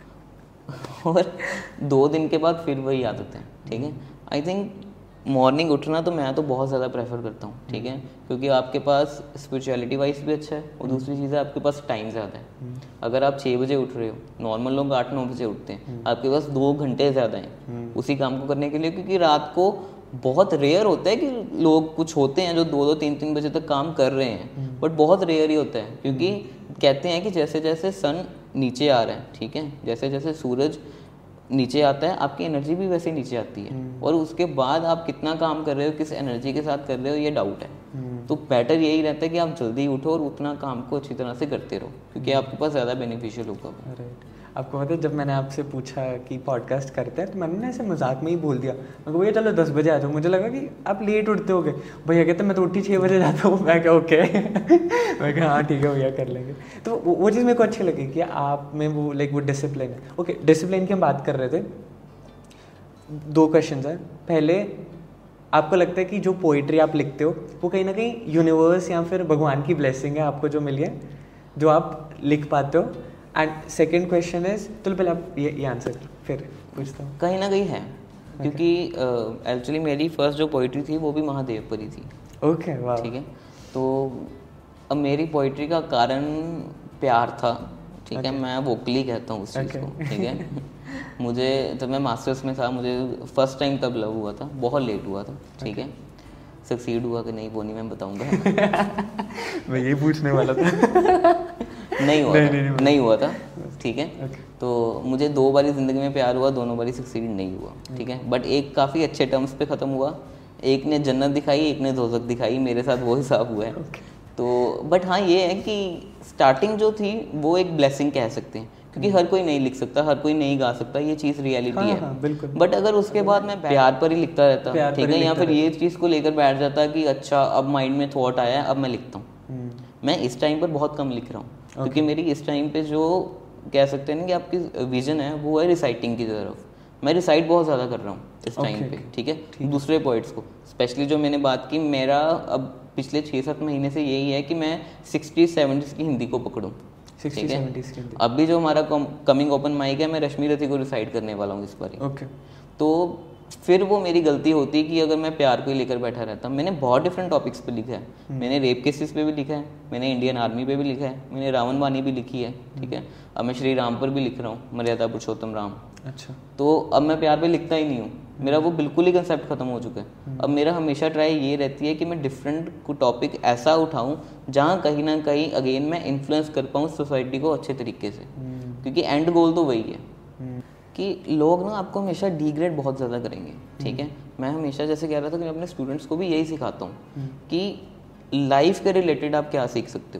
और दो दिन के बाद फिर वही आदत है। ठीक है, आई थिंक मॉर्निंग उठना तो मैं तो बहुत ज़्यादा प्रेफर करता हूँ। ठीक है, क्योंकि आपके पास स्पिरिचुअलिटी वाइज भी अच्छा है, और दूसरी चीज़ है आपके पास टाइम ज़्यादा है। अगर आप छः बजे उठ रहे हो, नॉर्मल लोग आठ नौ बजे उठते हैं, आपके पास दो घंटे ज़्यादा हैं उसी काम को करने के लिए। क्योंकि रात को बहुत रेयर होता है कि लोग कुछ होते हैं जो दो दो तीन तीन बजे तक काम कर रहे हैं, बट बहुत रेयर ही होता है। क्योंकि कहते हैं कि जैसे जैसे सन नीचे आ रहा है, ठीक है, जैसे जैसे सूरज नीचे आता है, आपकी एनर्जी भी वैसे नीचे आती है, और उसके बाद आप कितना काम कर रहे हो, किस एनर्जी के साथ कर रहे हो, ये डाउट है। तो बेटर यही रहता है कि आप जल्दी उठो और उतना काम को अच्छी तरह से करते रहो, क्योंकि आपके पास ज़्यादा बेनिफिशियल होगा। राइट। आपको पता है, जब मैंने आपसे पूछा कि पॉडकास्ट करते हैं, तो मैंने ना ऐसे मजाक में ही बोल दिया, मैं भैया चलो दस बजे आ जाओ। मुझे लगा कि आप लेट उठते होगे। भैया कहते मैं तो उठी छः बजे जाता हूँ। मैं क्या ओके मैं क्या हाँ ठीक है भैया कर लेंगे। तो वो, वो चीज़ मेरे को अच्छी लगी कि आप में वो लाइक वो डिसिप्लिन है। ओके, डिसिप्लिन की हम बात कर रहे थे। दो क्वेश्चन है। पहले, आपको लगता है कि जो पोइट्री आप लिखते हो वो कहीं ना कहीं यूनिवर्स या फिर भगवान की ब्लेसिंग है आपको जो मिली है, जो आप लिख पाते हो? एंड सेकेंड क्वेश्चन इज, तो पहले आप ये ये आंसर फिर पूछता हूँ। कहीं ना कहीं है, क्योंकि एक्चुअली uh, मेरी फर्स्ट जो पोइट्री थी वो भी महादेव पर ही थी। ओके, वाह। ठीक है, तो अब मेरी पोइट्री का कारण प्यार था। ठीक okay. है, मैं वोकली कहता हूँ उस चीज़ okay. को। ठीक है मुझे जब मैं मास्टर्स में था, मुझे फर्स्ट टाइम तब लव हुआ था, बहुत लेट हुआ था। ठीक है, सक्सीड हुआ कि नहीं वो नहीं मैं बताऊँगा मैं यही पूछने वाला था नहीं हुआ नहीं, था, नहीं, नहीं हुआ था। ठीक है, okay. तो मुझे दो बारी ज़िंदगी में प्यार हुआ, दोनों बारी सक्सीड नहीं हुआ। ठीक है, बट एक काफ़ी अच्छे टर्म्स पे ख़त्म हुआ। एक ने जन्नत दिखाई, एक ने दोज़ख दिखाई, मेरे साथ वो हिसाब हुआ है। okay. तो बट हाँ, ये है कि स्टार्टिंग जो थी वो एक ब्लेसिंग कह सकते हैं, क्योंकि हर कोई नहीं लिख सकता, हर कोई नहीं गा सकता, ये चीज़ रियलिटी हाँ, है। हाँ, बिल्कुल। बट अगर उसके बाद मैं प्यार पर ही लिखता रहता, ठीक है, या फिर ये चीज़ को लेकर बैठ जाता कि अच्छा अब माइंड में थॉट आया, अब मैं लिखता हूँ। मैं इस टाइम पर बहुत कम लिख रहा हूँ, क्योंकि मेरी इस टाइम पे जो कह सकते हैं ना कि आपकी विजन है वो है रिसाइटिंग की तरफ। मैं रिसाइट बहुत ज़्यादा कर रहा हूँ इस टाइम पे। ठीक है, दूसरे पोइट्स को स्पेशली जो मैंने बात की, मेरा अब पिछले छः सात महीने से यही है कि मैं सिक्सटीज सेवेंटीज़ की हिंदी को पकड़ूँ। ठीक है। अभी जो हमारा कमिंग ओपन माइक है, मैं रश्मि रथी को रिसाइड करने वाला हूँ इस बार। ओके। तो फिर वो मेरी गलती होती कि अगर मैं प्यार को ही लेकर बैठा रहता। मैंने बहुत डिफरेंट टॉपिक्स पे लिखा है, मैंने रेप केसेस पे भी लिखा है, मैंने इंडियन आर्मी पे भी लिखा है, मैंने रावण वाणी भी लिखी है, ठीक है। अब मैं श्री राम पर भी लिख रहा हूँ, मर्यादा पुरुषोत्तम राम। अच्छा। तो अब मैं प्यार पे लिखता ही नहीं हूँ, मेरा वो बिल्कुल ही कंसेप्ट खत्म हो चुका है। अब मेरा हमेशा ट्राई ये रहती है कि मैं डिफरेंट टॉपिक ऐसा उठाऊँ जहाँ कहीं ना कहीं अगेन मैं इन्फ्लुएंस कर पाऊँ सोसाइटी को अच्छे तरीके से, क्योंकि एंड गोल तो वही है कि लोग ना आपको हमेशा डिग्रेड बहुत ज़्यादा करेंगे, ठीक है। मैं हमेशा जैसे कह रहा था कि मैं अपने स्टूडेंट्स को भी यही सिखाता हूँ कि लाइफ के रिलेटेड आप क्या सीख सकते हो।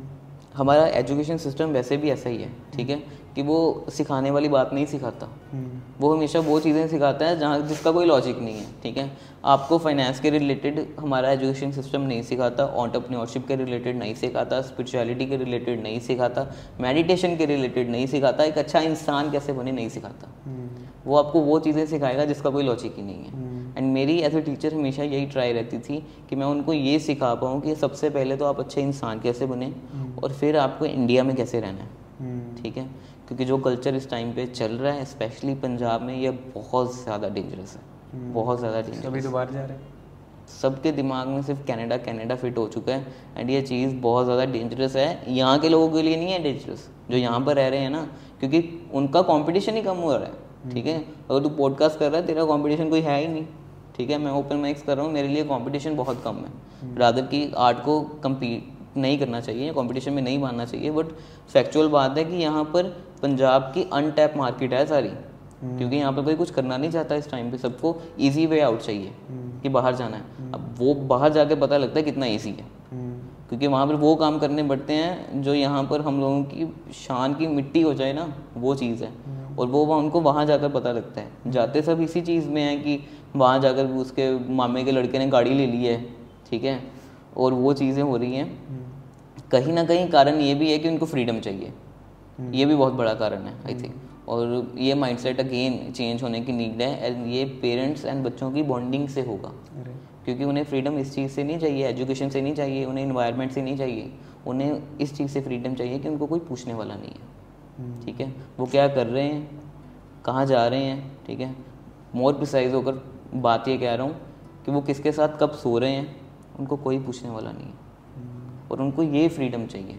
हमारा एजुकेशन सिस्टम वैसे भी ऐसा ही है, ठीक है, कि वो सिखाने वाली बात नहीं सिखाता, वो हमेशा वो चीज़ें सिखाता है जहाँ जिसका कोई लॉजिक नहीं है, ठीक है। आपको फाइनेंस के रिलेटेड हमारा एजुकेशन सिस्टम नहीं सिखाता, एंटरप्रेन्योरशिप के रिलेटेड नहीं सिखाता, स्पिरिचुअलिटी के रिलेटेड नहीं सिखाता, मेडिटेशन के रिलेटेड नहीं सिखाता, एक अच्छा इंसान कैसे बने नहीं सिखाता। वो आपको वो चीज़ें सिखाएगा जिसका कोई लॉजिक ही नहीं है। एंड मेरी एज ए टीचर हमेशा यही ट्राई रहती थी कि मैं उनको ये सिखा पाऊँ कि सबसे पहले तो आप अच्छे इंसान कैसे बने और फिर आपको इंडिया में कैसे रहना है, ठीक है। क्योंकि जो कल्चर इस टाइम पे चल रहा है स्पेशली पंजाब में, ये बहुत ज़्यादा डेंजरस है, बहुत ज़्यादा डेंजरस। अभी तो बाहर जा रहे हैं, सबके दिमाग में सिर्फ कनाडा कनाडा फिट हो चुका है। एंड ये चीज़ बहुत ज़्यादा डेंजरस है, यहाँ के लोगों के लिए नहीं है डेंजरस, जो यहाँ पर रह रहे हैं ना, क्योंकि उनका कंपटीशन ही कम हो रहा है, ठीक है। अगर तू पॉडकास्ट कर रहा है, तेरा कंपटीशन कोई है ही नहीं, ठीक है। मैं ओपन माइक्स कर रहा हूँ, मेरे लिए कंपटीशन बहुत कम है। रादर की आर्ट को कम्पीट नहीं करना चाहिए, कंपटीशन में नहीं मानना चाहिए, बट फैक्चुअल बात है कि यहाँ पर पंजाब की अनटैप मार्केट है सारी, क्योंकि यहाँ पर कोई कुछ करना नहीं चाहता इस टाइम पे, सबको इजी वे आउट चाहिए कि बाहर जाना है। अब वो बाहर जाके पता लगता है कितना इजी है, क्योंकि वहाँ पर वो काम करने पड़ते हैं जो यहाँ पर हम लोगों की शान की मिट्टी हो जाए ना, वो चीज़ है। और वो उनको वहाँ जाकर पता लगता है। जाते सब इसी चीज़ में है कि वहाँ जाकर उसके मामे के लड़के ने गाड़ी ले ली है, ठीक है, और वो चीज़ें हो रही हैं। कहीं ना कहीं कारण ये भी है कि उनको फ्रीडम चाहिए, ये भी बहुत बड़ा कारण है आई थिंक। और ये माइंडसेट अगेन चेंज होने की नीड है, एंड ये पेरेंट्स एंड बच्चों की बॉन्डिंग से होगा, क्योंकि उन्हें फ्रीडम इस चीज़ से नहीं चाहिए, एजुकेशन से नहीं चाहिए, उन्हें इन्वायरमेंट से नहीं चाहिए, उन्हें इस चीज़ से फ्रीडम चाहिए कि उनको कोई पूछने वाला नहीं है, ठीक है। वो क्या कर रहे हैं, कहाँ जा रहे हैं, ठीक है। मोर प्रिसाइज होकर बात ये कह रहा हूँ कि वो किसके साथ कब सो रहे हैं, उनको कोई पूछने वाला नहीं है, और उनको ये फ्रीडम चाहिए।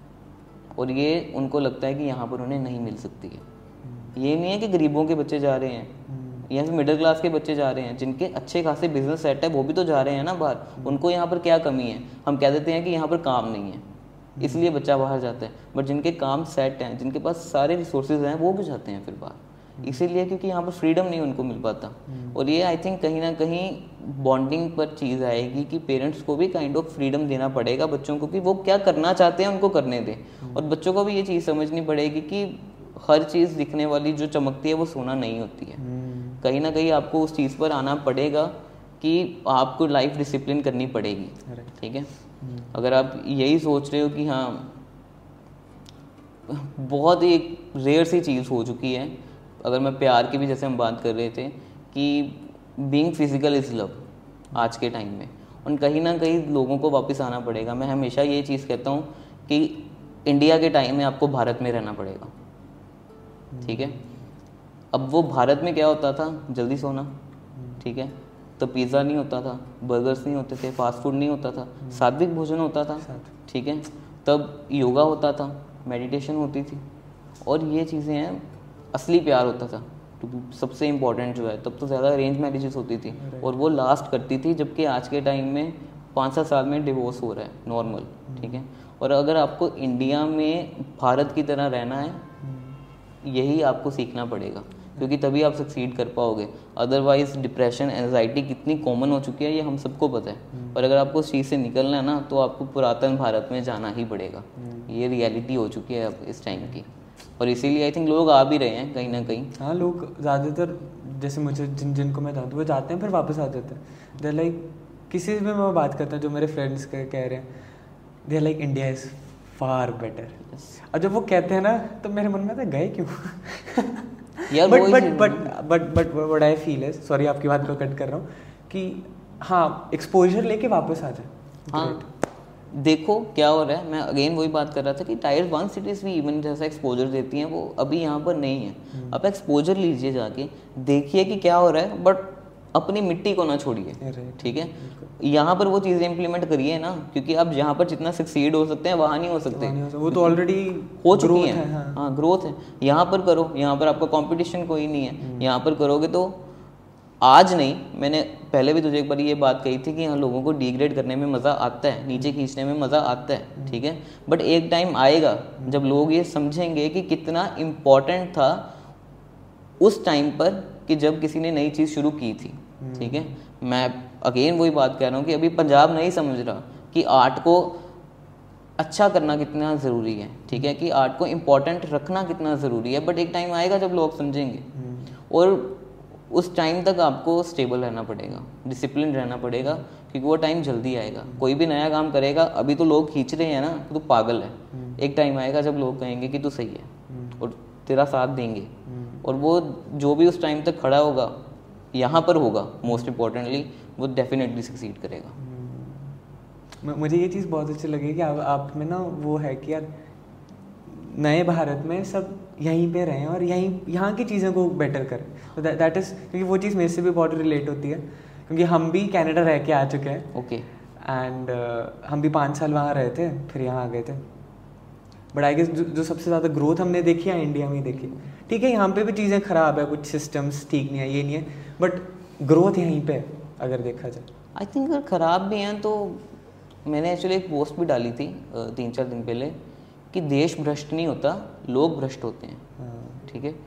और ये उनको लगता है कि यहाँ पर उन्हें नहीं मिल सकती है। ये नहीं है कि गरीबों के बच्चे जा रहे हैं या फिर मिडिल क्लास के बच्चे जा रहे हैं, जिनके अच्छे खासे बिजनेस सेट है वो भी तो जा रहे हैं ना बाहर। उनको यहाँ पर क्या कमी है, हम कह देते हैं कि यहाँ पर काम नहीं है इसलिए बच्चा बाहर जाता है, बट जिनके काम सेट हैं, जिनके पास सारे रिसोर्सेज हैं, वो भी जाते हैं फिर बाहर, इसीलिए क्योंकि यहाँ पर फ्रीडम नहीं उनको मिल पाता। और ये आई थिंक कहीं ना कहीं बॉन्डिंग पर चीज़ आएगी कि पेरेंट्स को भी काइंड ऑफ फ्रीडम देना पड़ेगा बच्चों को कि वो क्या करना चाहते हैं उनको करने दें। और बच्चों को भी ये चीज़ समझनी पड़ेगी कि हर चीज़ दिखने वाली जो चमकती है वो सोना नहीं होती है। कहीं ना कहीं आपको उस चीज़ पर आना पड़ेगा कि आपको लाइफ डिसिप्लिन करनी पड़ेगी, ठीक है। अगर आप यही सोच रहे हो कि हाँ, बहुत ही एक रेयर सी चीज़ हो चुकी है, अगर मैं प्यार की भी जैसे हम बात कर रहे थे कि बीइंग फिजिकल इज़ लव आज के टाइम में, और कहीं ना कहीं लोगों को वापस आना पड़ेगा। मैं हमेशा ये चीज़ कहता हूँ कि इंडिया के टाइम में आपको भारत में रहना पड़ेगा, ठीक है। अब वो भारत में क्या होता था, जल्दी सोना, ठीक है, तो पिज़्ज़ा नहीं होता था, बर्गर्स नहीं होते थे, फास्ट फूड नहीं होता था, सात्विक भोजन होता था, ठीक है, तब योगा होता था, मेडिटेशन होती थी, और ये चीज़ें हैं, असली प्यार होता था। तो सबसे इम्पोर्टेंट जो है, तब तो ज़्यादा अरेंज मैरिजेस होती थी और वो लास्ट करती थी, जबकि आज के टाइम में पाँच सात साल में डिवोर्स हो रहा है नॉर्मल, ठीक है। और अगर आपको इंडिया में भारत की तरह रहना है, यही आपको सीखना पड़ेगा, क्योंकि तभी आप सक्सीड कर पाओगे। अदरवाइज डिप्रेशन, एंजाइटी कितनी कॉमन हो चुकी है, ये हम सबको पता है। और अगर आपको उस चीज़ से निकलना है ना, तो आपको पुरातन भारत में जाना ही पड़ेगा। ये रियलिटी हो चुकी है अब इस टाइम की, और इसीलिए आई थिंक लोग आ भी रहे हैं कहीं ना कहीं। हाँ, लोग ज़्यादातर जैसे मुझे जिन जिनको मैं जानता हूँ वो जाते हैं फिर वापस आ जाते हैं। दे लाइक किसी भी मैं बात करता हूँ, जो मेरे फ्रेंड्स कह रहे हैं, they like India is far better. और जब वो कहते हैं ना, तो मेरे मन में आता है गए क्यों। But but but but but what I feel है, सॉरी आपकी बात को कट कर रहा हूँ, कि हाँ एक्सपोजर लेके वापस आ जाए। हाँ, देखो क्या हो रहा है। मैं अगेन वही बात कर रहा था कि टायर वन सिटीज़ भी इवन जैसा एक्सपोजर देती हैं वो अभी यहाँ पर नहीं है। आप एक्सपोजर लीजिए, जाके देखिए कि क्या हो रहा है, बट अपनी मिट्टी को ना छोड़िए, ठीक है। यहाँ पर वो चीज़ें इंप्लीमेंट करिए ना, क्योंकि आप जहाँ पर जितना सक्सीड हो सकते हैं वहाँ नहीं हो सकते, वो तो ऑलरेडी हो चुकी है। हाँ, ग्रोथ है, यहाँ पर करो। यहाँ पर आपका कंपटीशन कोई नहीं है, यहाँ पर करोगे तो आज नहीं, मैंने पहले भी तुझे एक बार ये बात कही थी कि यहाँ लोगों को डिग्रेड करने में मज़ा आता है, नीचे खींचने में मज़ा आता है, ठीक है। बट एक टाइम आएगा जब लोग ये समझेंगे कि कितना इम्पोर्टेंट था उस टाइम पर कि जब किसी ने नई चीज़ शुरू की थी, ठीक है। मैं अगेन वही बात कह रहा हूँ कि अभी पंजाब नहीं समझ रहा कि आर्ट को अच्छा करना कितना ज़रूरी है, ठीक है, कि आर्ट को इम्पोर्टेंट रखना कितना ज़रूरी है। बट एक टाइम आएगा जब लोग समझेंगे, और उस टाइम तक आपको स्टेबल रहना पड़ेगा, डिसिप्लिन रहना पड़ेगा, क्योंकि वो टाइम जल्दी आएगा। कोई भी नया काम करेगा, अभी तो लोग खींच रहे हैं ना, तो पागल है। एक टाइम आएगा जब लोग कहेंगे कि तू सही है और तेरा साथ देंगे, और वो जो भी उस टाइम तक खड़ा होगा यहाँ पर होगा, मोस्ट इम्पोर्टेंटली वो डेफिनेटली सक्सीड करेगा। मुझे ये चीज़ बहुत अच्छी लगी कि आप, आप में ना वो है कि यार नए भारत में सब यहीं पे रहें और यहीं यहाँ की चीज़ों को बेटर करें। तो दैट इज़, क्योंकि वो चीज़ मेरे से भी बहुत रिलेट होती है, क्योंकि हम भी कनाडा रह के आ चुके हैं। ओके। एंड uh, हम भी पाँच साल वहाँ रहे थे, फिर यहाँ आ गए थे। बट आई गेस जो, जो सबसे ज़्यादा ग्रोथ हमने देखी है इंडिया में ही देखी। ठीक है, यहाँ पे भी चीज़ें ख़राब है, कुछ सिस्टम्स ठीक नहीं है, ये नहीं है, बट ग्रोथ यहीं पे अगर देखा जाए। आई थिंक अगर ख़राब भी हैं तो मैंने एक्चुअली एक पोस्ट भी डाली थी तीन चार दिन पहले कि देश भ्रष्ट नहीं होता, लोग भ्रष्ट होते हैं, ठीक है।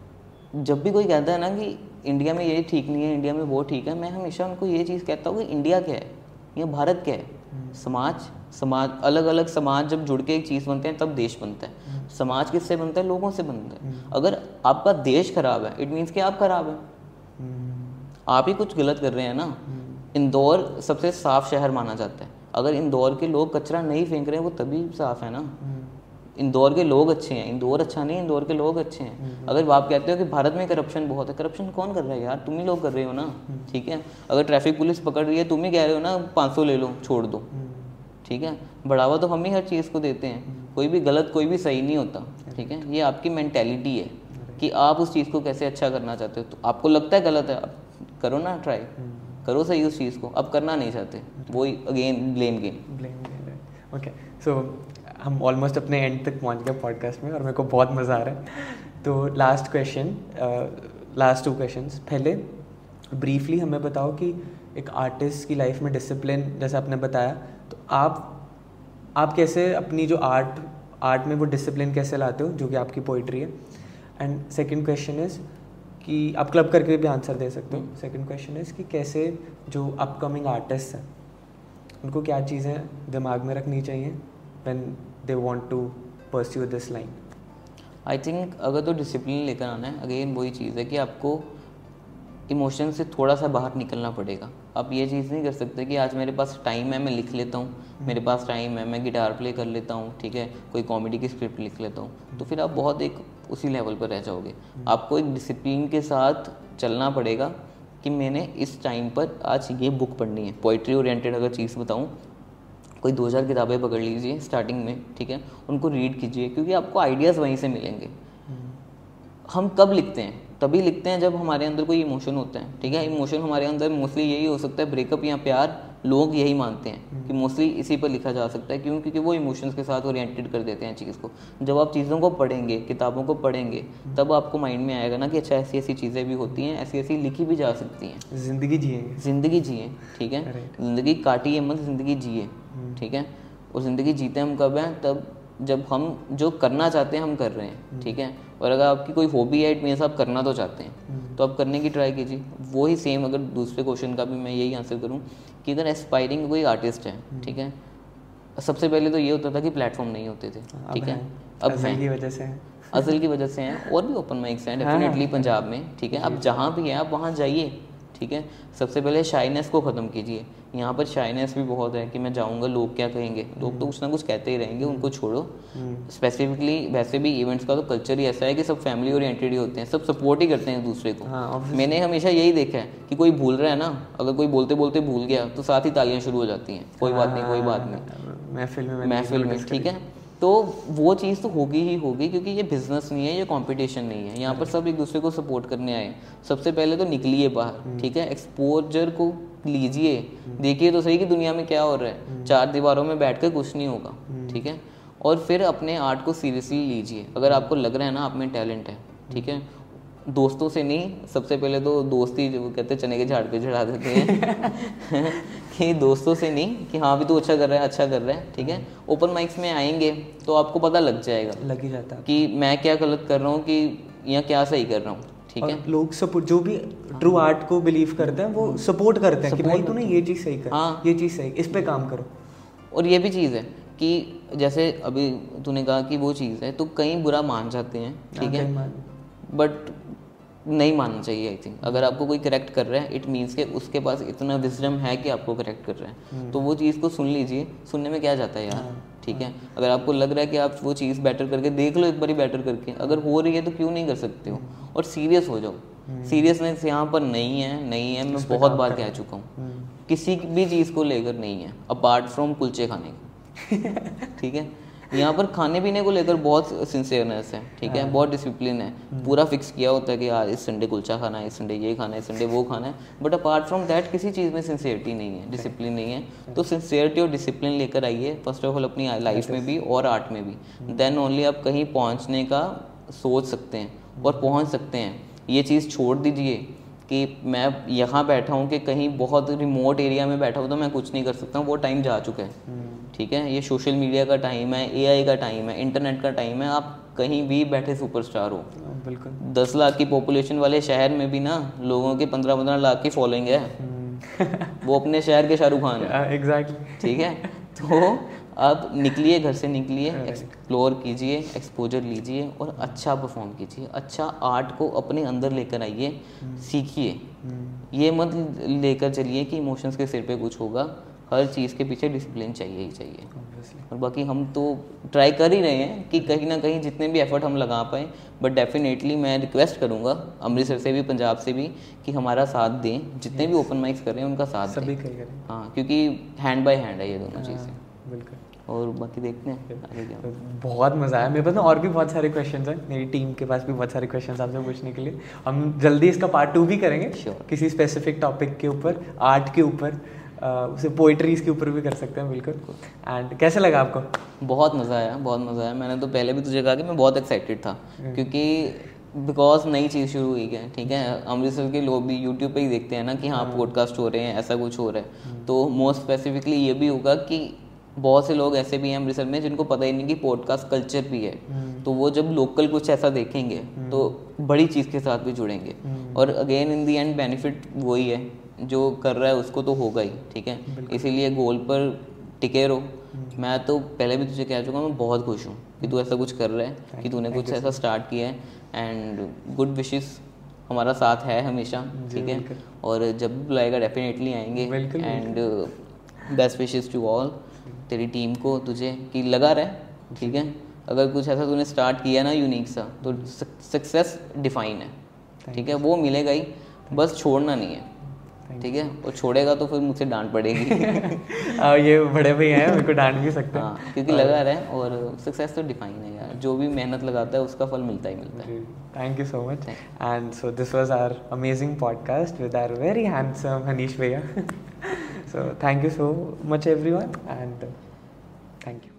जब भी कोई कहता है ना कि इंडिया में ये ठीक नहीं है, इंडिया में वो ठीक है, मैं हमेशा उनको ये चीज़ कहता हूँ कि इंडिया क्या है, ये भारत क्या है। समाज समाज अलग अलग समाज जब जुड़ के एक चीज़ बनते हैं तब देश बनता है। समाज किससे बनता है? लोगों से बनता है। अगर आपका देश खराब है, इट मीन्स कि आप खराब है, आप ही कुछ गलत कर रहे हैं ना। इंदौर सबसे साफ शहर माना जाता है, अगर इंदौर के लोग कचरा नहीं फेंक रहे हैं वो तभी साफ है ना। इंदौर के लोग अच्छे हैं, इंदौर अच्छा नहीं, इंदौर के लोग अच्छे हैं। अगर आप कहते हो कि भारत में करप्शन बहुत है, करप्शन कौन कर रहा है यार? तुम ही लोग कर रहे हो ना, ठीक है। अगर ट्रैफिक पुलिस पकड़ रही है, तुम ही कह रहे हो ना पाँच सौ ले लो, छोड़ दो, ठीक है। बढ़ावा तो हम ही हर चीज़ को देते हैं, कोई भी गलत कोई भी सही नहीं होता, ठीक है। ये आपकी मेंटेलिटी है कि आप उस चीज़ को कैसे अच्छा करना चाहते हो। तो आपको लगता है गलत है, आप करो ना, ट्राई करो सही उस चीज़ को। अब करना नहीं चाहते, वही again blame game. Blame game. Okay, so हम ऑलमोस्ट अपने एंड तक पहुंच गए पॉडकास्ट में और मेरे को बहुत मज़ा आ रहा है। तो last question, last two questions. पहले ब्रीफली हमें बताओ कि एक आर्टिस्ट की लाइफ में डिसिप्लिन, जैसे आपने बताया, तो आप आप कैसे अपनी जो आर्ट आर्ट में वो डिसिप्लिन कैसे लाते हो, जो कि आपकी पोइट्री है। एंड सेकंड क्वेश्चन इज़ कि आप क्लब करके भी आंसर दे सकते हो। सेकंड क्वेश्चन इज़ कि कैसे जो अपकमिंग आर्टिस्ट हैं उनको क्या चीज़ें दिमाग में रखनी चाहिए when they want to pursue this line? I think अगर तो डिसिप्लिन लेकर आना है, अगेन वही चीज़ है कि आपको इमोशन से थोड़ा सा बाहर निकलना पड़ेगा। आप ये चीज़ नहीं कर सकते कि आज मेरे पास टाइम है मैं लिख लेता हूँ, मेरे पास टाइम है मैं गिटार प्ले कर लेता हूँ, ठीक है, कोई कॉमेडी की स्क्रिप्ट लिख लेता हूँ, तो फिर आप बहुत एक उसी लेवल पर रह जाओगे। आपको एक डिसिप्लिन के साथ चलना पड़ेगा कि मैंने इस टाइम पर आज ये बुक पढ़नी है। पोइट्री ओरिएंटेड अगर चीज़ बताऊँ, कोई दो चार किताबें पकड़ लीजिए स्टार्टिंग में, ठीक है, उनको रीड कीजिए, क्योंकि आपको आइडियाज़ वहीं से मिलेंगे। हम कब लिखते हैं? तभी लिखते हैं जब हमारे अंदर कोई इमोशन होता है, ठीक है। इमोशन हमारे अंदर मोस्टली यही हो सकता है, ब्रेकअप या प्यार, लोग यही मानते हैं कि मोस्टली इसी पर लिखा जा सकता है। क्यों? क्योंकि वो इमोशंस के साथ ओरिएंटेड कर देते हैं चीज़ को। जब आप चीज़ों को पढ़ेंगे, किताबों को पढ़ेंगे, तब आपको माइंड में आएगा ना कि अच्छा ऐसी ऐसी चीज़ें भी होती हैं, ऐसी ऐसी लिखी भी जा सकती हैं। ज़िंदगी जिए ज़िंदगी जिए, ठीक है। ज़िंदगी काटिए मत, ज़िंदगी जिए, ठीक है। और ज़िंदगी जीते हम कब हैं? तब जब हम जो करना चाहते हैं हम कर रहे हैं, ठीक है। और अगर आपकी कोई हॉबी है, इट मीन्स आप करना तो चाहते हैं, तो आप करने की ट्राई कीजिए। वो ही सेम अगर दूसरे क्वेश्चन का भी मैं यही आंसर करूं कि अगर एस्पायरिंग कोई आर्टिस्ट है, ठीक है, सबसे पहले तो ये होता था कि प्लेटफॉर्म नहीं होते थे, ठीक है। अब अज़ल की वजह से अज़ल की वजह से हैं, और भी ओपन माइक्स हैं डेफिनेटली पंजाब में, ठीक है। अब जहाँ भी हैं आप वहाँ जाइए, ठीक है। सबसे पहले शाइनेस को ख़त्म कीजिए। यहाँ पर शाइनेस भी बहुत है कि मैं जाऊँगा लोग क्या कहेंगे, लोग तो कुछ ना कुछ कहते ही रहेंगे, उनको छोड़ो। स्पेसिफिकली वैसे भी इवेंट्स का तो कल्चर ही ऐसा है कि सब फैमिली ओरिएंटेड ही होते हैं, सब सपोर्ट ही करते हैं दूसरे को। हाँ, मैंने हमेशा यही देखा है कि कोई भूल रहा है ना, अगर कोई बोलते बोलते भूल गया तो साथ ही तालियां शुरू हो जाती हैं, कोई बात नहीं कोई बात नहीं। महफिल में महफिल में, ठीक है। तो वो चीज़ तो होगी ही होगी, क्योंकि ये बिजनेस नहीं है, ये कंपटीशन नहीं है, यहाँ पर सब एक दूसरे को सपोर्ट करने आए। सबसे पहले तो निकलिए बाहर, ठीक है, एक्सपोजर को लीजिए, देखिए तो सही कि दुनिया में क्या हो रहा है। चार दीवारों में बैठ कर कुछ नहीं होगा, ठीक है। और फिर अपने आर्ट को सीरियसली लीजिए। अगर आपको लग रहा है ना आप में टैलेंट है, ठीक है, दोस्तों से नहीं, सबसे पहले तो दोस्ती जो कहते हैं चने के झाड़ पे चढ़ा देते हैं कि दोस्तों से नहीं कि हाँ भी तो अच्छा कर रहा है, अच्छा कर रहा है, ठीक है। ओपन माइक्स में आएंगे तो आपको पता लग जाएगा, लग ही जाता है कि मैं क्या गलत कर रहा हूँ कि या क्या सही कर रहा हूँ, ठीक है। लोग सपोर्ट, जो भी ट्रू आर्ट को बिलीव करते हैं वो सपोर्ट करते हैं कि भाई तूने ये चीज़ सही कर, हाँ ये चीज़ सही, इस पे काम करो। और ये भी चीज़ है कि जैसे अभी तूने कहा कि वो चीज़ है, तो कहीं बुरा मान जाते हैं, ठीक है, बट नहीं मानना चाहिए। आई थिंक अगर आपको कोई करेक्ट कर रहा है, इट मीन्स कि उसके पास इतना विजडम है कि आपको करेक्ट कर रहा है, तो वो चीज़ को सुन लीजिए। सुनने में क्या जाता है यार, ठीक है। अगर आपको लग रहा है कि आप वो चीज़ बेटर करके देख लो, एक बारी बेटर करके, अगर हो रही है तो क्यों नहीं कर सकते हो। और सीरियस हो जाओ। सीरियसनेस यहाँ पर नहीं है, नहीं है, मैं बहुत बार कह चुका हूँ, किसी भी चीज़ को लेकर नहीं है, अपार्ट फ्रॉम कुलचे खाने का, ठीक है। यहाँ पर खाने पीने को लेकर बहुत सिंसियरनेस है, ठीक है, बहुत डिसिप्लिन है, पूरा फिक्स किया होता है कि यार इस संडे कुलचा खाना है, इस संडे ये खाना है, इस संडे वो खाना है। बट अपार्ट फ्रॉम दैट किसी चीज़ में सिंसियरिटी नहीं है, डिसिप्लिन नहीं है। तो सिंसियरिटी और डिसिप्लिन लेकर आइए फर्स्ट ऑफ ऑल अपनी लाइफ में भी और आर्ट में भी, देन ओनली आप कहीं पहुँचने का सोच सकते हैं और पहुँच सकते हैं। ये चीज़ छोड़ दीजिए कि मैं यहाँ बैठा हूँ कि कहीं बहुत रिमोट एरिया में बैठा हूँ तो मैं कुछ नहीं कर सकता हूँ, वो टाइम जा चुका है, ठीक है। ये सोशल मीडिया का टाइम है, एआई का टाइम है, इंटरनेट का टाइम है, आप कहीं भी बैठे सुपरस्टार हो। बिल्कुल। दस लाख की पॉपुलेशन वाले शहर में भी ना लोगों के पंद्रह पंद्रह लाख की फॉलोइंग है वो अपने शहर के शाहरुख खान है, एग्जैक्टली, ठीक है। तो आप निकलिए, घर से निकलिए, एक्सप्लोर कीजिए, एक्सपोजर लीजिए और अच्छा परफॉर्म कीजिए। अच्छा आर्ट को अपने अंदर लेकर आइए, सीखिए। ये मत लेकर चलिए कि इमोशंस के सिर पे कुछ होगा। हर चीज़ के पीछे डिसिप्लिन चाहिए ही चाहिए। और बाकी हम तो ट्राई कर ही रहे हैं कि कहीं ना कहीं जितने भी एफर्ट हम लगा पाएँ, बट डेफिनेटली मैं रिक्वेस्ट करूँगा अमृतसर से भी, पंजाब से भी, कि हमारा साथ दें। जितने भी ओपन माइक्स कर रहे हैं उनका साथ सभी दें, करें, हाँ, क्योंकि हैंड बाय हैंड है ये दोनों चीज़ें। बिल्कुल। और बाकी देखते हैं आगे क्या। तो बहुत मज़ा आया। मेरे पास ना और भी बहुत सारे क्वेश्चंस हैं, मेरी टीम के पास भी बहुत सारे क्वेश्चंस आपसे पूछने के लिए। हम जल्दी इसका पार्ट टू भी करेंगे, sure. किसी स्पेसिफिक टॉपिक के ऊपर, आर्ट के ऊपर, उसे पोइट्रीज के ऊपर भी कर सकते हैं, बिल्कुल। एंड कैसे लगा आपको? बहुत मज़ा आया, बहुत मज़ा आया। मैंने तो पहले भी तुझे कहा कि मैं बहुत एक्साइटेड था, क्योंकि बिकॉज नई चीज़ शुरू हुई है, ठीक है। अमृतसर के लोग भी यूट्यूब पे ही देखते हैं ना कि हाँ पॉडकास्ट हो रहे हैं, ऐसा कुछ हो रहा है। तो मोस्ट स्पेसिफिकली ये भी होगा कि बहुत से लोग ऐसे भी हैं अमृतसर में जिनको पता ही नहीं कि पॉडकास्ट कल्चर भी है। तो वो जब लोकल कुछ ऐसा देखेंगे तो बड़ी चीज़ के साथ भी जुड़ेंगे। और again in the end benefit वही है, जो कर रहा है उसको तो होगा ही, ठीक है। इसीलिए गोल पर टिके रहो। मैं तो पहले भी तुझे कह चुका हूँ, मैं बहुत खुश हूँ कि तू ऐसा कुछ कर रहा है, कि तूने कुछ ऐसा स्टार्ट किया है। एंड गुड विशेस, हमारा साथ है हमेशा, ठीक है। और जब भी बुलाएगा डेफिनेटली आएंगे। And best wishes to all, तेरी टीम को, तुझे कि लगा रहे, ठीक है। अगर कुछ ऐसा तूने स्टार्ट किया ना यूनिक सा, तो सक्सेस डिफाइन है, ठीक है, वो मिलेगा ही, बस छोड़ना नहीं है, ठीक है। और छोड़ेगा तो फिर मुझसे डांट पड़ेगी आ, ये बड़े भाई हैं, मेरे को डांट भी सकते हैं, हाँ, क्योंकि लगा रहे। और सक्सेस तो डिफाइन है यार, जो भी मेहनत लगाता है उसका फल मिलता ही मिलता है। Thank you so much. And so this was our amazing podcast with our very handsome Hanish भैया। So thank you so much everyone, and thank you.